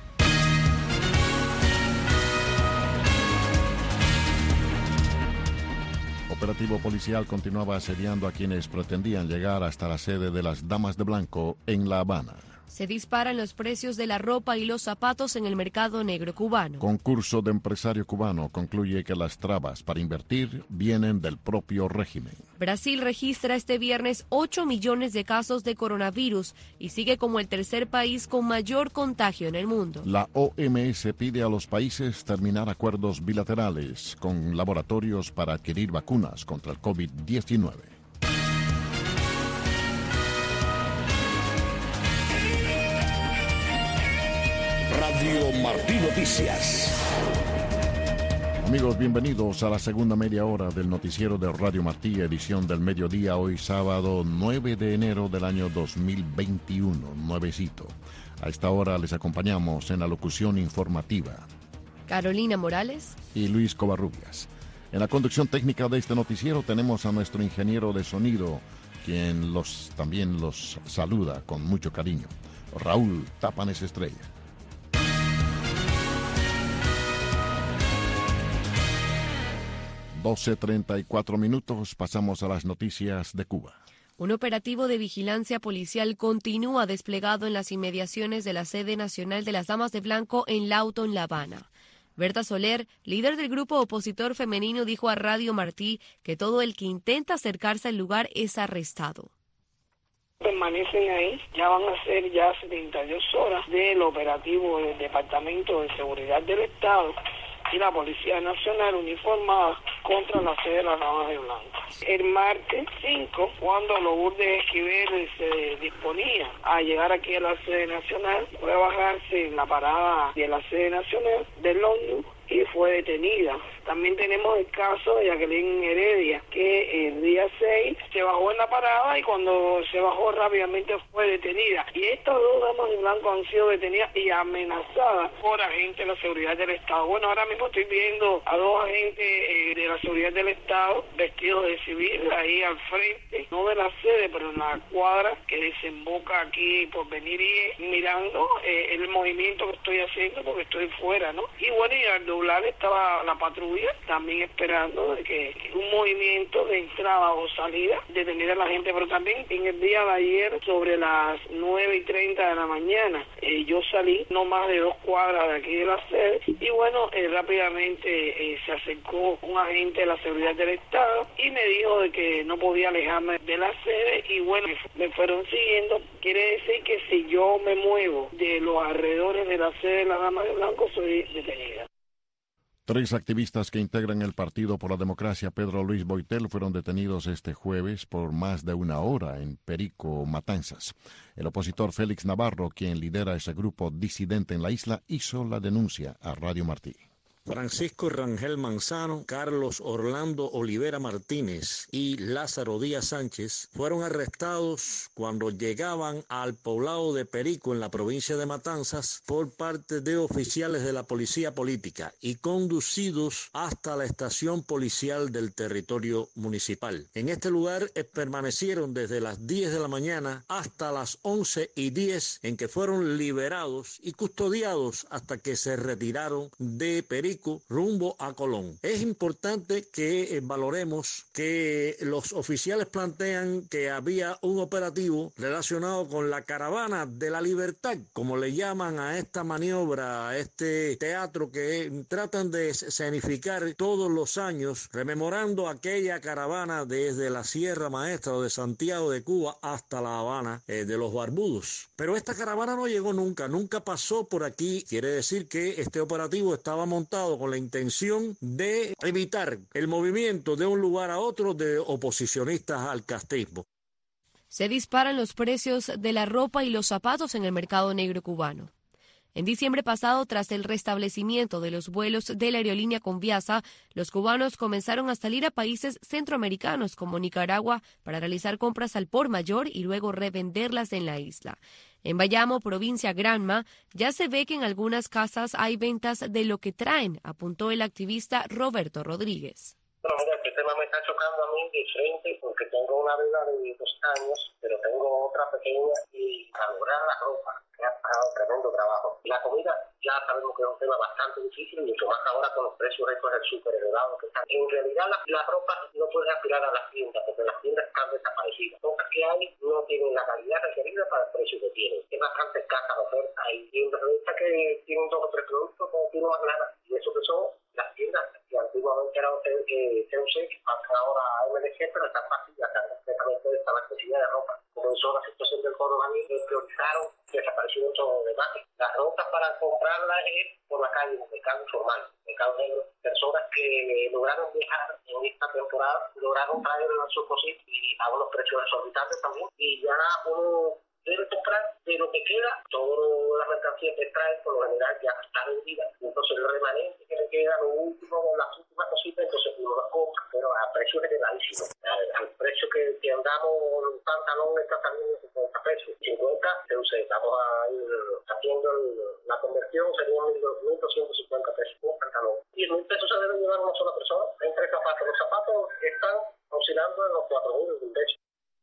Operativo policial continuaba asediando a quienes pretendían llegar hasta la sede de las Damas de Blanco en La Habana. Se disparan los precios de la ropa y los zapatos en el mercado negro cubano. Concurso de empresario cubano concluye que las trabas para invertir vienen del propio régimen. Brasil registra este viernes 8 millones de casos de coronavirus y sigue como el tercer país con mayor contagio en el mundo. La OMS pide a los países terminar acuerdos bilaterales con laboratorios para adquirir vacunas contra el COVID-19. Radio Martí Noticias. Amigos, bienvenidos a la segunda media hora del noticiero de Radio Martí, edición del mediodía, hoy sábado 9 de enero del año 2021, nuevecito. A esta hora les acompañamos en la locución informativa Carolina Morales y Luis Covarrubias. En la conducción técnica de este noticiero tenemos a nuestro ingeniero de sonido, quien también los saluda con mucho cariño, Raúl Tapanes Estrella. ...12:34, pasamos a las noticias de Cuba. Un operativo de vigilancia policial continúa desplegado en las inmediaciones de la sede nacional de las Damas de Blanco en Lauto, en La Habana. Berta Soler, líder del grupo opositor femenino, dijo a Radio Martí que todo el que intenta acercarse al lugar es arrestado. Permanecen ahí, ya van a ser ya 72 horas del operativo del Departamento de Seguridad del Estado y la Policía Nacional uniformada contra la sede de la Dama de Blanco. El martes 5, cuando Lourdes Esquivel se disponía a llegar aquí a la sede nacional, fue a bajarse en la parada de la sede nacional del ómnibus y fue detenida. También tenemos el caso de Jacqueline Heredia, que el día 6 se bajó en la parada y cuando se bajó rápidamente fue detenida. Y estas dos damas de blanco han sido detenidas y amenazadas por agentes de la seguridad del Estado. Bueno, ahora mismo estoy viendo a dos agentes de la seguridad del Estado vestidos de civil ahí al frente, no de la sede, pero en la cuadra que desemboca aquí por venir y mirando el movimiento que estoy haciendo porque estoy fuera, ¿no? Y bueno, y al doblar estaba la patrulla también esperando de que un movimiento de entrada o salida detenida a la gente, pero también en el día de ayer sobre las 9:30 de la mañana yo salí no más de 2 cuadras de aquí de la sede y bueno, rápidamente se acercó un agente de la seguridad del Estado y me dijo de que no podía alejarme de la sede y bueno, me fueron siguiendo. Quiere decir que si yo me muevo de los alrededores de la sede de la Dama de Blanco soy detenida. 3 activistas que integran el Partido por la Democracia, Pedro Luis Boitel, fueron detenidos este jueves por más de 1 hora en Perico, Matanzas. El opositor Félix Navarro, quien lidera ese grupo disidente en la isla, hizo la denuncia a Radio Martí. Francisco Rangel Manzano, Carlos Orlando Olivera Martínez y Lázaro Díaz Sánchez fueron arrestados cuando llegaban al poblado de Perico en la provincia de Matanzas por parte de oficiales de la policía política y conducidos hasta la estación policial del territorio municipal. En este lugar permanecieron desde las 10 de la mañana hasta las 11:10 en que fueron liberados y custodiados hasta que se retiraron de Perico rumbo a Colón. Es importante que valoremos que los oficiales plantean que había un operativo relacionado con la Caravana de la Libertad, como le llaman a esta maniobra, a este teatro que tratan de escenificar todos los años, rememorando aquella caravana desde la Sierra Maestra o de Santiago de Cuba hasta La Habana de los Barbudos. Pero esta caravana no llegó nunca pasó por aquí. Quiere decir que este operativo estaba montado con la intención de evitar el movimiento de un lugar a otro de oposicionistas al castrismo. Se disparan los precios de la ropa y los zapatos en el mercado negro cubano. En diciembre pasado, tras el restablecimiento de los vuelos de la aerolínea Conviasa, los cubanos comenzaron a salir a países centroamericanos como Nicaragua para realizar compras al por mayor y luego revenderlas en la isla. En Bayamo, provincia Granma, ya se ve que en algunas casas hay ventas de lo que traen, apuntó el activista Roberto Rodríguez. Bueno, mira, este tema me está chocando a mí de frente porque tengo una bebé de 2 años, pero tengo otra pequeña y para lograr la ropa que ha pagado tremendo trabajo. Y la comida ya sabemos que es un tema bastante difícil, mucho más ahora con los precios estos del súper elevados que están. En realidad la ropa no puede aspirar a las tiendas porque las tiendas están desaparecidas. Pocas que hay no tienen la calidad requerida para el precio que tienen. Es bastante escasa la oferta. Hay tiendas que tienen 2 o 3 productos, no tienen más nada. Y eso que son las tiendas que antiguamente eran TUC, que pasan ahora a MDG, pero están vacías, están completamente desabastecidas de ropa. Comenzó la situación del coronavirus, priorizaron, desaparecieron todo lo demás. Las ropas para comprarlas es por la calle, en el mercado informal, mercado negro. Personas que lograron viajar en esta temporada, lograron traer sus cositas y a unos precios exorbitantes también. Y ya uno debe comprar de lo que queda, toda la mercancía que trae por lo general ya está vendida. Entonces el remanente que le queda, lo último, las últimas cositas, entonces uno las compra, pero a precio generalísimo. Al precio que andamos, un pantalón está saliendo 50 pesos. 50, estamos haciendo la conversión, serían 1.250 pesos un pantalón. 10.000 pesos se debe llevar una sola persona. Entre zapatos, los zapatos están oscilando en los 4.000 pesos.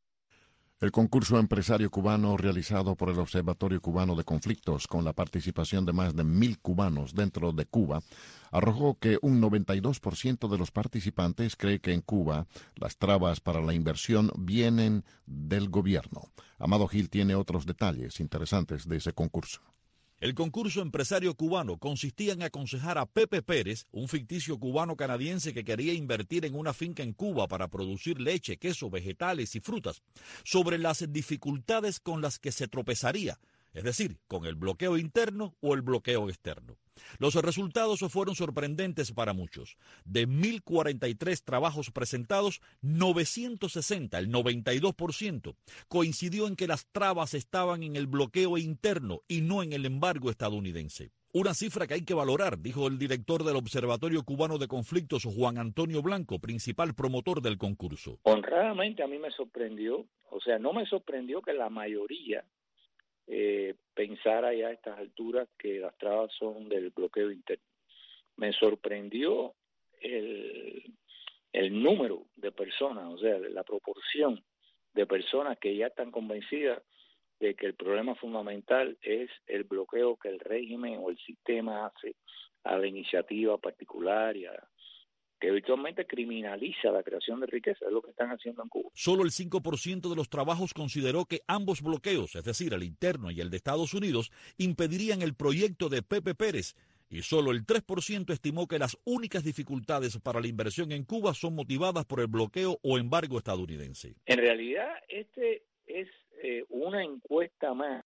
El concurso empresario cubano realizado por el Observatorio Cubano de Conflictos con la participación de más de 1.000 cubanos dentro de Cuba arrojó que un 92% de los participantes cree que en Cuba las trabas para la inversión vienen del gobierno. Amado Gil tiene otros detalles interesantes de ese concurso. El concurso empresario cubano consistía en aconsejar a Pepe Pérez, un ficticio cubano-canadiense que quería invertir en una finca en Cuba para producir leche, queso, vegetales y frutas, sobre las dificultades con las que se tropezaría, es decir, con el bloqueo interno o el bloqueo externo. Los resultados fueron sorprendentes para muchos. De 1.043 trabajos presentados, 960, el 92%, coincidió en que las trabas estaban en el bloqueo interno y no en el embargo estadounidense. Una cifra que hay que valorar, dijo el director del Observatorio Cubano de Conflictos, Juan Antonio Blanco, principal promotor del concurso. Honradamente a mí me sorprendió, no me sorprendió que la mayoría pensara ya a estas alturas que las trabas son del bloqueo interno. Me sorprendió el número de personas, la proporción de personas que ya están convencidas de que el problema fundamental es el bloqueo que el régimen o el sistema hace a la iniciativa particular y que virtualmente criminaliza la creación de riqueza, es lo que están haciendo en Cuba. Solo el 5% de los trabajos consideró que ambos bloqueos, es decir, el interno y el de Estados Unidos, impedirían el proyecto de Pepe Pérez, y solo el 3% estimó que las únicas dificultades para la inversión en Cuba son motivadas por el bloqueo o embargo estadounidense. En realidad, este es una encuesta más.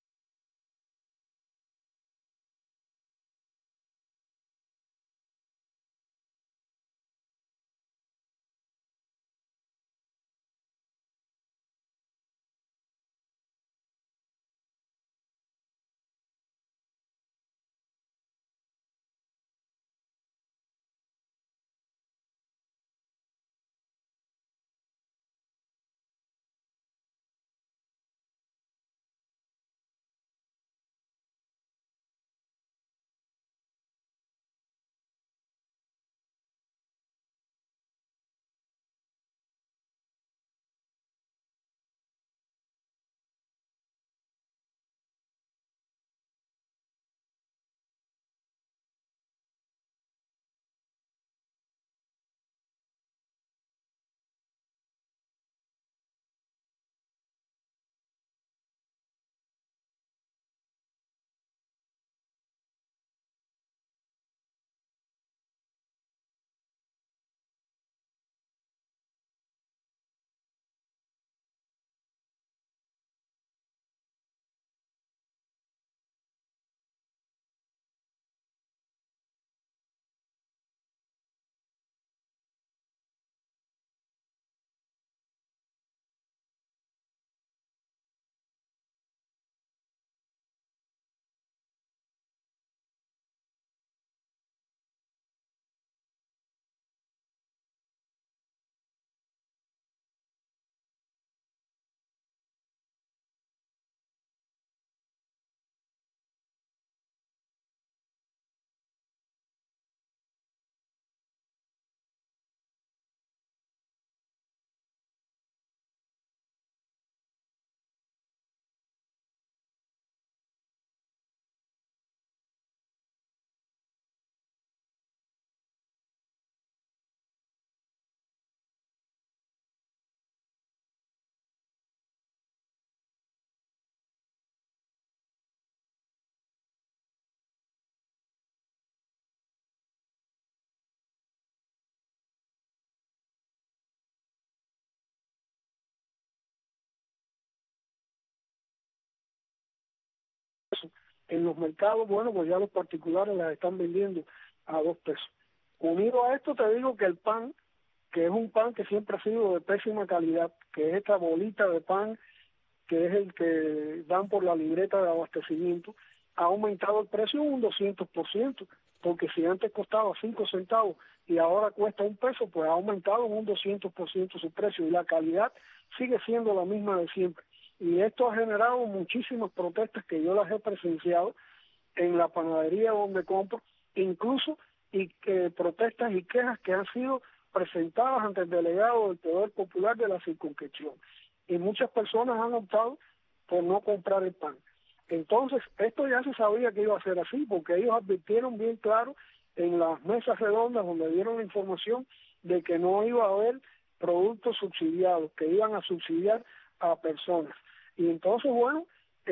En los mercados, pues ya los particulares las están vendiendo a 2 pesos. Unido a esto te digo que el pan, que es un pan que siempre ha sido de pésima calidad, que es esta bolita de pan, que es el que dan por la libreta de abastecimiento, ha aumentado el precio un 200%, porque si antes costaba 5 centavos y ahora cuesta 1 peso, pues ha aumentado un 200% su precio, y la calidad sigue siendo la misma de siempre. Y esto ha generado muchísimas protestas que yo las he presenciado en la panadería donde compro, incluso protestas y quejas que han sido presentadas ante el delegado del Poder Popular de la circunscripción. Y muchas personas han optado por no comprar el pan. Entonces, esto ya se sabía que iba a ser así, porque ellos advirtieron bien claro en las mesas redondas donde dieron la información de que no iba a haber productos subsidiados, que iban a subsidiar a personas. Y entonces, bueno,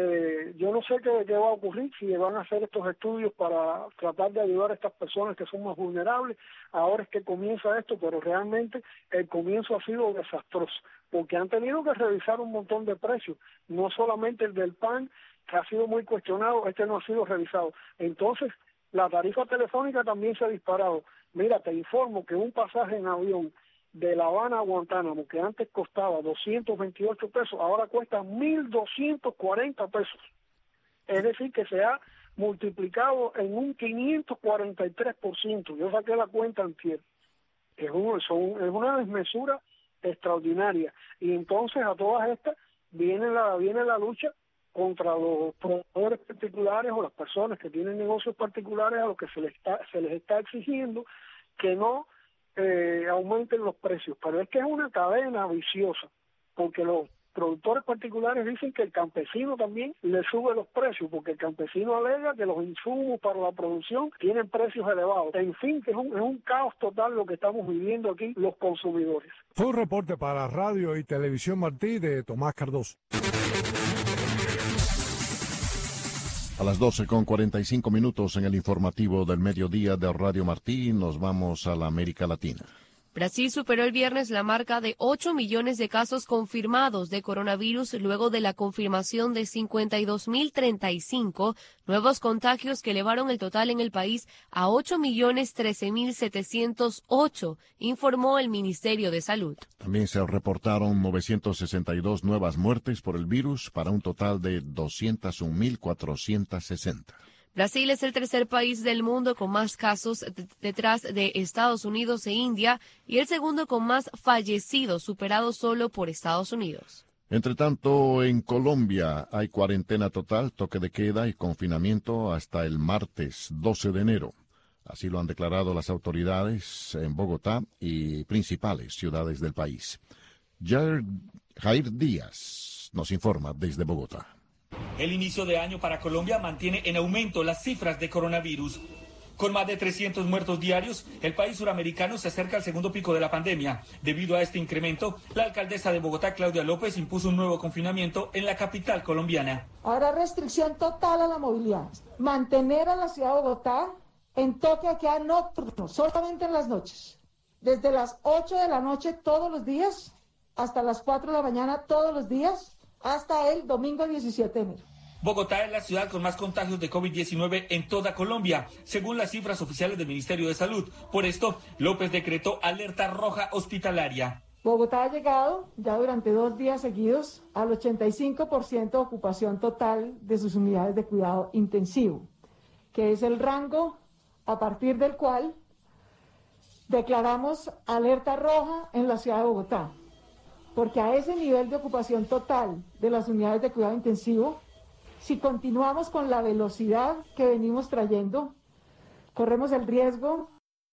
yo no sé qué va a ocurrir, si van a hacer estos estudios para tratar de ayudar a estas personas que son más vulnerables. Ahora es que comienza esto, pero realmente el comienzo ha sido desastroso, porque han tenido que revisar un montón de precios, no solamente el del pan, que ha sido muy cuestionado, este no ha sido revisado. Entonces, La tarifa telefónica también se ha disparado. Mira, te informo que un pasaje en avión de La Habana a Guantánamo, que antes costaba 228 pesos, ahora cuesta 1.240 pesos. Es decir, que se ha multiplicado en un 543%. Yo saqué la cuenta antier. Es una desmesura extraordinaria. Y entonces a todas estas viene la lucha contra los proveedores particulares o las personas que tienen negocios particulares, a los que se les está exigiendo que no aumenten los precios. Pero es que es una cadena viciosa, porque los productores particulares dicen que el campesino también le sube los precios, porque el campesino alega que los insumos para la producción tienen precios elevados. En fin, que es un caos total lo que estamos viviendo aquí los consumidores. Fue un reporte para Radio y Televisión Martí de Tomás Cardoso. A las 12:45 en el informativo del mediodía de Radio Martí, nos vamos a la América Latina. Brasil superó el viernes la marca de 8 millones de casos confirmados de coronavirus luego de la confirmación de 52.035 nuevos contagios que elevaron el total en el país a 8.013.708, informó el Ministerio de Salud. También se reportaron 962 nuevas muertes por el virus para un total de 201.460. Brasil es el tercer país del mundo con más casos detrás de Estados Unidos e India y el segundo con más fallecidos, superado solo por Estados Unidos. Entre tanto, en Colombia hay cuarentena total, toque de queda y confinamiento hasta el martes 12 de enero. Así lo han declarado las autoridades en Bogotá y principales ciudades del país. Jair Díaz nos informa desde Bogotá. El inicio de año para Colombia mantiene en aumento las cifras de coronavirus. Con más de 300 muertos diarios, el país suramericano se acerca al segundo pico de la pandemia. Debido a este incremento, la alcaldesa de Bogotá, Claudia López, impuso un nuevo confinamiento en la capital colombiana. Habrá restricción total a la movilidad. Mantener a la ciudad de Bogotá en toque de queda nocturno, solamente en las noches. Desde las 8 de la noche todos los días hasta las 4 de la mañana todos los días, hasta el domingo 17 de enero. Bogotá es la ciudad con más contagios de COVID-19 en toda Colombia, según las cifras oficiales del Ministerio de Salud. Por esto, López decretó alerta roja hospitalaria. Bogotá ha llegado ya durante 2 días seguidos al 85% de ocupación total de sus unidades de cuidado intensivo, que es el rango a partir del cual declaramos alerta roja en la ciudad de Bogotá. Porque a ese nivel de ocupación total de las unidades de cuidado intensivo, si continuamos con la velocidad que venimos trayendo, corremos el riesgo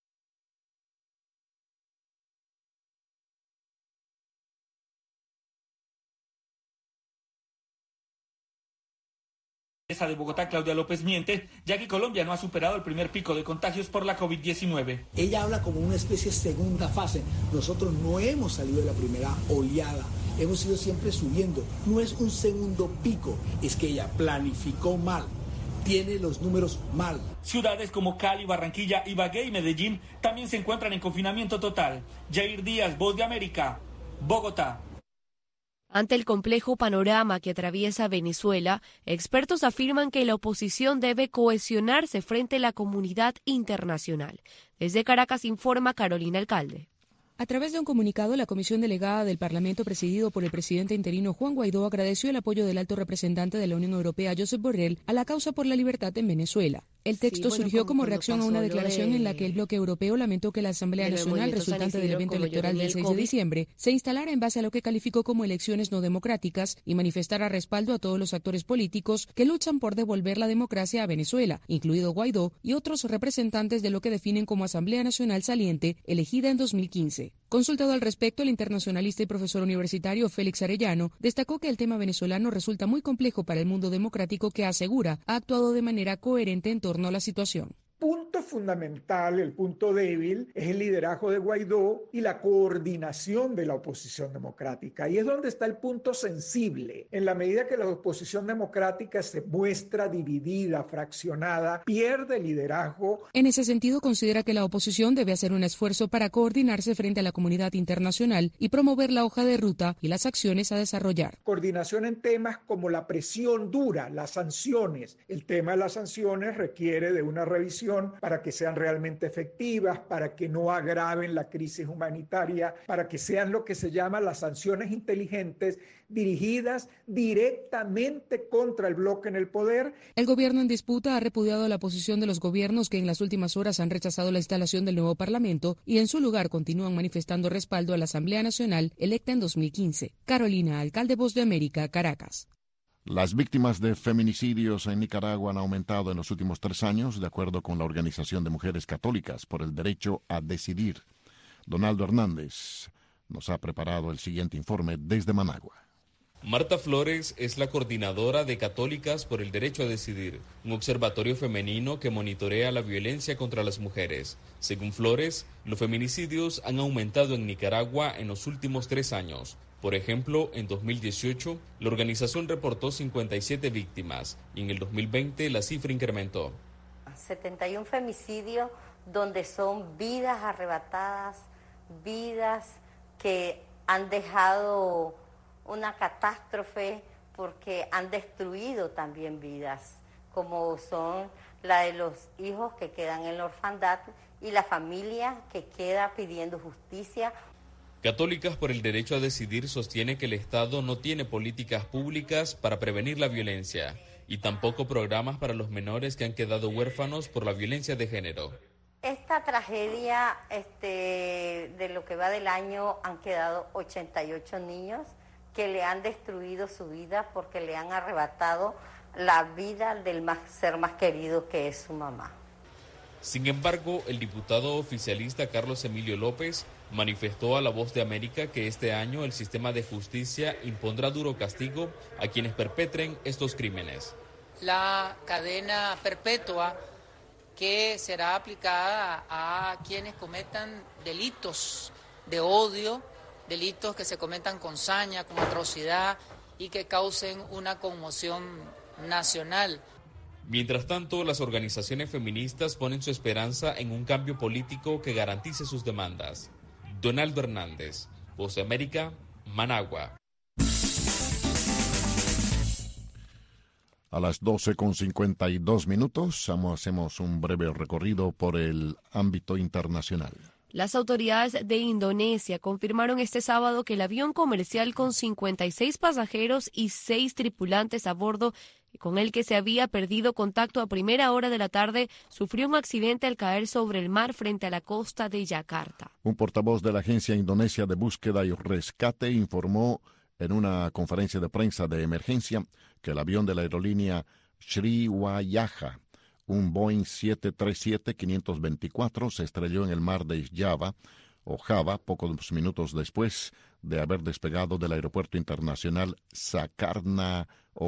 de Bogotá, Claudia López, miente, ya que Colombia no ha superado el primer pico de contagios por la COVID-19. Ella habla como una especie de segunda fase. Nosotros no hemos salido de la primera oleada, hemos ido siempre subiendo. No es un segundo pico, es que ella planificó mal, tiene los números mal. Ciudades como Cali, Barranquilla, Ibagué y Medellín también se encuentran en confinamiento total. Jair Díaz, Voz de América, Bogotá. Ante el complejo panorama que atraviesa Venezuela, expertos afirman que la oposición debe cohesionarse frente a la comunidad internacional. Desde Caracas informa Carolina Alcalde. A través de un comunicado, la comisión delegada del Parlamento, presidido por el presidente interino Juan Guaidó, agradeció el apoyo del alto representante de la Unión Europea, Josep Borrell, a la causa por la libertad en Venezuela. El texto surgió como reacción a una declaración en la que el bloque europeo lamentó que la Asamblea Nacional, resultante del evento electoral del 6 de diciembre, se instalara en base a lo que calificó como elecciones no democráticas y manifestara respaldo a todos los actores políticos que luchan por devolver la democracia a Venezuela, incluido Guaidó y otros representantes de lo que definen como Asamblea Nacional saliente, elegida en 2015. Consultado al respecto, el internacionalista y profesor universitario Félix Arellano destacó que el tema venezolano resulta muy complejo para el mundo democrático que, asegura, ha actuado de manera coherente en torno a la situación. Punto fundamental, el punto débil, es el liderazgo de Guaidó y la coordinación de la oposición democrática. Ahí es donde está el punto sensible. En la medida que la oposición democrática se muestra dividida, fraccionada, pierde liderazgo. En ese sentido, considera que la oposición debe hacer un esfuerzo para coordinarse frente a la comunidad internacional y promover la hoja de ruta y las acciones a desarrollar. Coordinación en temas como la presión dura, las sanciones. El tema de las sanciones requiere de una revisión para que sean realmente efectivas, para que no agraven la crisis humanitaria, para que sean lo que se llama las sanciones inteligentes dirigidas directamente contra el bloque en el poder. El gobierno en disputa ha repudiado la posición de los gobiernos que en las últimas horas han rechazado la instalación del nuevo Parlamento y en su lugar continúan manifestando respaldo a la Asamblea Nacional electa en 2015. Carolina, alcalde Voz de América, Caracas. Las víctimas de feminicidios en Nicaragua han aumentado en los últimos 3 años, de acuerdo con la Organización de Mujeres Católicas por el Derecho a Decidir. Donaldo Hernández nos ha preparado el siguiente informe desde Managua. Marta Flores es la coordinadora de Católicas por el Derecho a Decidir, un observatorio femenino que monitorea la violencia contra las mujeres. Según Flores, los feminicidios han aumentado en Nicaragua en los últimos 3 años. Por ejemplo, en 2018, la organización reportó 57 víctimas y en el 2020 la cifra incrementó. 71 femicidios donde son vidas arrebatadas, vidas que han dejado una catástrofe porque han destruido también vidas, como son la de los hijos que quedan en la orfandad y la familia que queda pidiendo justicia. Católicas por el Derecho a Decidir sostiene que el Estado no tiene políticas públicas para prevenir la violencia y tampoco programas para los menores que han quedado huérfanos por la violencia de género. Esta tragedia, de lo que va del año, han quedado 88 niños que le han destruido su vida porque le han arrebatado la vida del ser más querido que es su mamá. Sin embargo, el diputado oficialista Carlos Emilio López manifestó a La Voz de América que este año el sistema de justicia impondrá duro castigo a quienes perpetren estos crímenes. La cadena perpetua que será aplicada a quienes cometan delitos de odio, delitos que se cometan con saña, con atrocidad y que causen una conmoción nacional. Mientras tanto, las organizaciones feministas ponen su esperanza en un cambio político que garantice sus demandas. Donaldo Hernández, Voz de América, Managua. A las 12:52 hacemos un breve recorrido por el ámbito internacional. Las autoridades de Indonesia confirmaron este sábado que el avión comercial con 56 pasajeros y 6 tripulantes a bordo, con el que se había perdido contacto a primera hora de la tarde, sufrió un accidente al caer sobre el mar frente a la costa de Yakarta. Un portavoz de la Agencia Indonesia de Búsqueda y Rescate informó en una conferencia de prensa de emergencia que el avión de la aerolínea Sriwijaya, un Boeing 737-524, se estrelló en el mar de Java pocos minutos después de haber despegado del aeropuerto internacional Sukarno,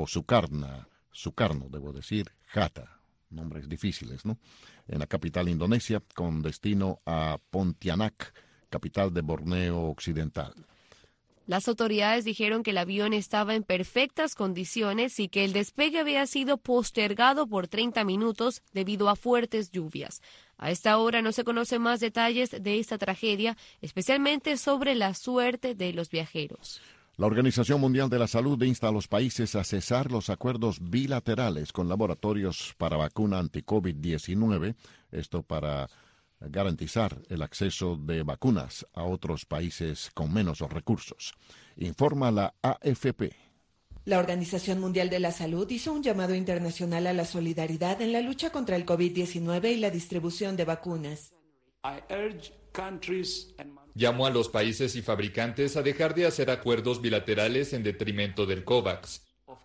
Hatta, nombres difíciles, ¿no?, en la capital indonesia, con destino a Pontianak, capital de Borneo Occidental. Las autoridades dijeron que el avión estaba en perfectas condiciones y que el despegue había sido postergado por 30 minutos debido a fuertes lluvias. A esta hora no se conocen más detalles de esta tragedia, especialmente sobre la suerte de los viajeros. La Organización Mundial de la Salud insta a los países a cesar los acuerdos bilaterales con laboratorios para vacuna anti-COVID-19, esto para garantizar el acceso de vacunas a otros países con menos recursos. Informa la AFP. La Organización Mundial de la Salud hizo un llamado internacional a la solidaridad en la lucha contra el COVID-19 y la distribución de vacunas. Llamo a los países y fabricantes a dejar de hacer acuerdos bilaterales en detrimento del COVAX.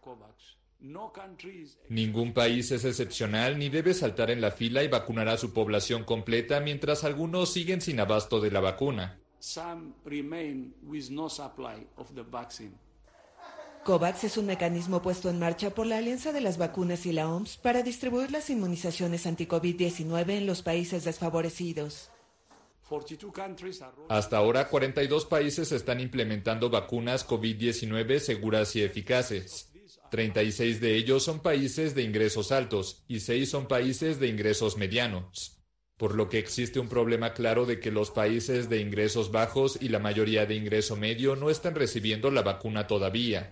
Ningún país es excepcional ni debe saltar en la fila y vacunar a su población completa mientras algunos siguen sin abasto de la vacuna. COVAX es un mecanismo puesto en marcha por la Alianza de las Vacunas y la OMS para distribuir las inmunizaciones anti-COVID-19 en los países desfavorecidos. Hasta ahora, 42 países están implementando vacunas COVID-19 seguras y eficaces. 36 de ellos son países de ingresos altos y 6 son países de ingresos medianos. Por lo que existe un problema claro de que los países de ingresos bajos y la mayoría de ingreso medio no están recibiendo la vacuna todavía.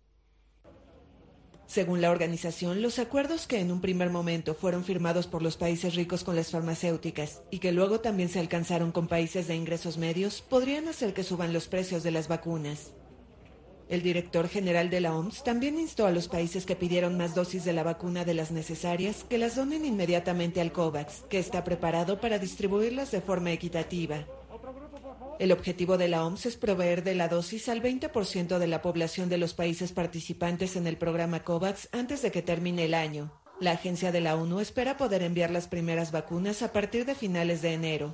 Según la organización, los acuerdos que en un primer momento fueron firmados por los países ricos con las farmacéuticas y que luego también se alcanzaron con países de ingresos medios podrían hacer que suban los precios de las vacunas. El director general de la OMS también instó a los países que pidieron más dosis de la vacuna de las necesarias que las donen inmediatamente al COVAX, que está preparado para distribuirlas de forma equitativa. El objetivo de la OMS es proveer de la dosis al 20% de la población de los países participantes en el programa COVAX antes de que termine el año. La agencia de la ONU espera poder enviar las primeras vacunas a partir de finales de enero.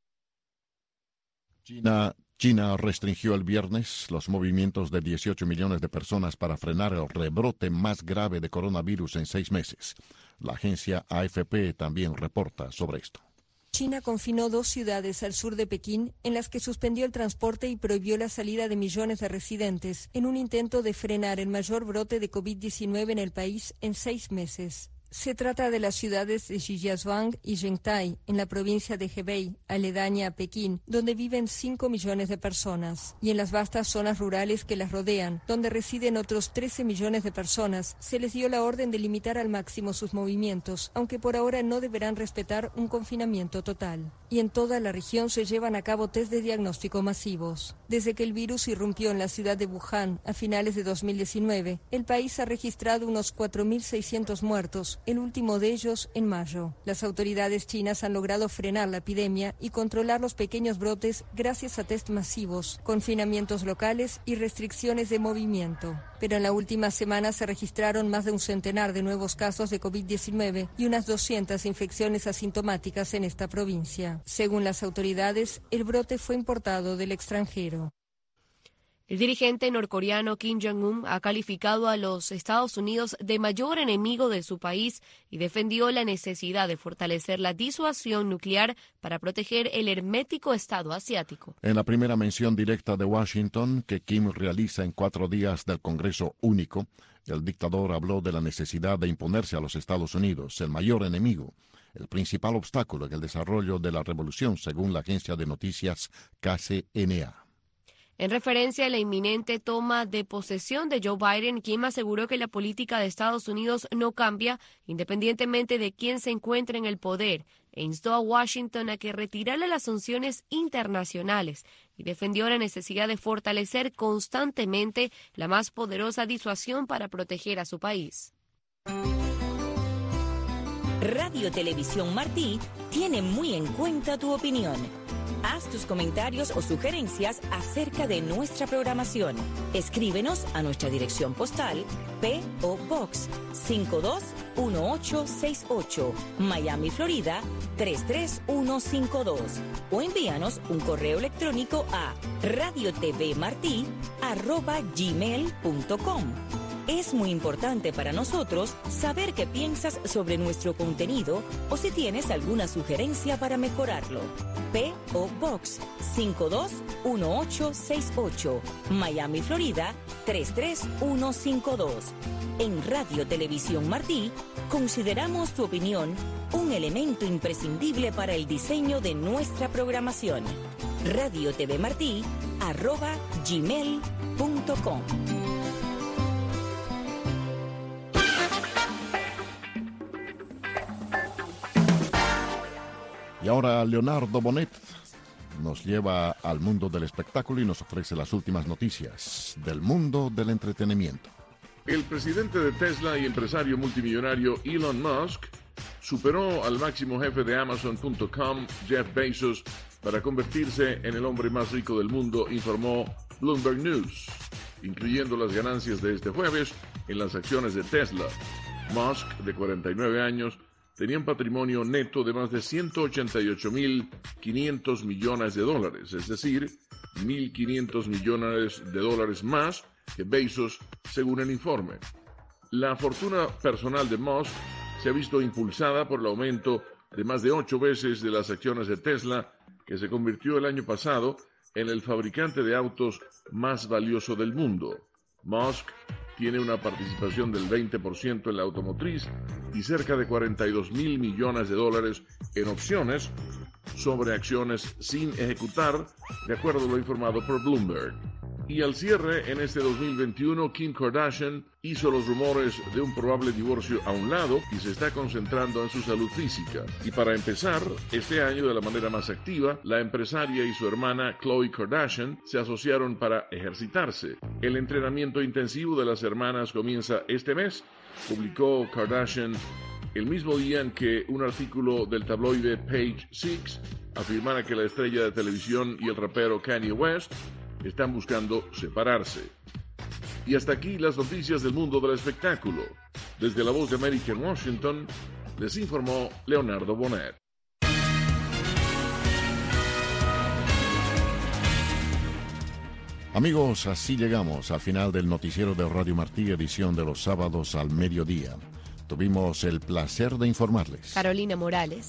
China restringió el viernes los movimientos de 18 millones de personas para frenar el rebrote más grave de coronavirus en 6 meses. La agencia AFP también reporta sobre esto. China confinó 2 ciudades al sur de Pekín en las que suspendió el transporte y prohibió la salida de millones de residentes en un intento de frenar el mayor brote de COVID-19 en el país en 6 meses. Se trata de las ciudades de Shijiazhuang y Zhengtai, en la provincia de Hebei, aledaña a Pekín, donde viven 5 millones de personas, y en las vastas zonas rurales que las rodean, donde residen otros 13 millones de personas, se les dio la orden de limitar al máximo sus movimientos, aunque por ahora no deberán respetar un confinamiento total. Y en toda la región se llevan a cabo test de diagnóstico masivos. Desde que el virus irrumpió en la ciudad de Wuhan a finales de 2019, el país ha registrado unos 4.600 muertos, el último de ellos en mayo. Las autoridades chinas han logrado frenar la epidemia y controlar los pequeños brotes gracias a test masivos, confinamientos locales y restricciones de movimiento. Pero en la última semana se registraron más de un centenar de nuevos casos de COVID-19 y unas 200 infecciones asintomáticas en esta provincia. Según las autoridades, el brote fue importado del extranjero. El dirigente norcoreano Kim Jong-un ha calificado a los Estados Unidos de mayor enemigo de su país y defendió la necesidad de fortalecer la disuasión nuclear para proteger el hermético Estado asiático. En la primera mención directa de Washington que Kim realiza en 4 días del Congreso único, el dictador habló de la necesidad de imponerse a los Estados Unidos, el mayor enemigo, el principal obstáculo en el desarrollo de la revolución, según la agencia de noticias KCNA. En referencia a la inminente toma de posesión de Joe Biden, Kim aseguró que la política de Estados Unidos no cambia independientemente de quién se encuentre en el poder e instó a Washington a que retirara las sanciones internacionales y defendió la necesidad de fortalecer constantemente la más poderosa disuasión para proteger a su país. Radio Televisión Martí tiene muy en cuenta tu opinión. Haz tus comentarios o sugerencias acerca de nuestra programación. Escríbenos a nuestra dirección postal P.O. Box 521868, Miami, Florida 33152 o envíanos un correo electrónico a radiotvmarti@gmail.com. Es muy importante para nosotros saber qué piensas sobre nuestro contenido o si tienes alguna sugerencia para mejorarlo. P.O. Box 521868, Miami, Florida 33152. En Radio Televisión Martí, consideramos tu opinión un elemento imprescindible para el diseño de nuestra programación. radiotvmarti@gmail.com. Y ahora Leonardo Bonet nos lleva al mundo del espectáculo y nos ofrece las últimas noticias del mundo del entretenimiento. El presidente de Tesla y empresario multimillonario Elon Musk superó al máximo jefe de Amazon.com, Jeff Bezos, para convertirse en el hombre más rico del mundo, informó Bloomberg News, incluyendo las ganancias de este jueves en las acciones de Tesla. Musk, de 49 años, tenía un patrimonio neto de más de 188.500 millones de dólares, es decir, 1.500 millones de dólares más que Bezos, según el informe. La fortuna personal de Musk se ha visto impulsada por el aumento de más de 8 veces de las acciones de Tesla, que se convirtió el año pasado en el fabricante de autos más valioso del mundo. Musk tiene una participación del 20% en la automotriz y cerca de $42 mil millones en opciones sobre acciones sin ejecutar, de acuerdo a lo informado por Bloomberg. Y al cierre, en este 2021, Kim Kardashian hizo los rumores de un probable divorcio a un lado y se está concentrando en su salud física. Y para empezar, este año de la manera más activa, la empresaria y su hermana Khloe Kardashian se asociaron para ejercitarse. El entrenamiento intensivo de las hermanas comienza este mes, publicó Kardashian el mismo día en que un artículo del tabloide Page Six afirmara que la estrella de televisión y el rapero Kanye West están buscando separarse. Y hasta aquí las noticias del mundo del espectáculo. Desde La Voz de América en Washington, les informó Leonardo Bonet. Amigos, así llegamos al final del noticiero de Radio Martí, edición de los sábados al mediodía. Tuvimos el placer de informarles Carolina Morales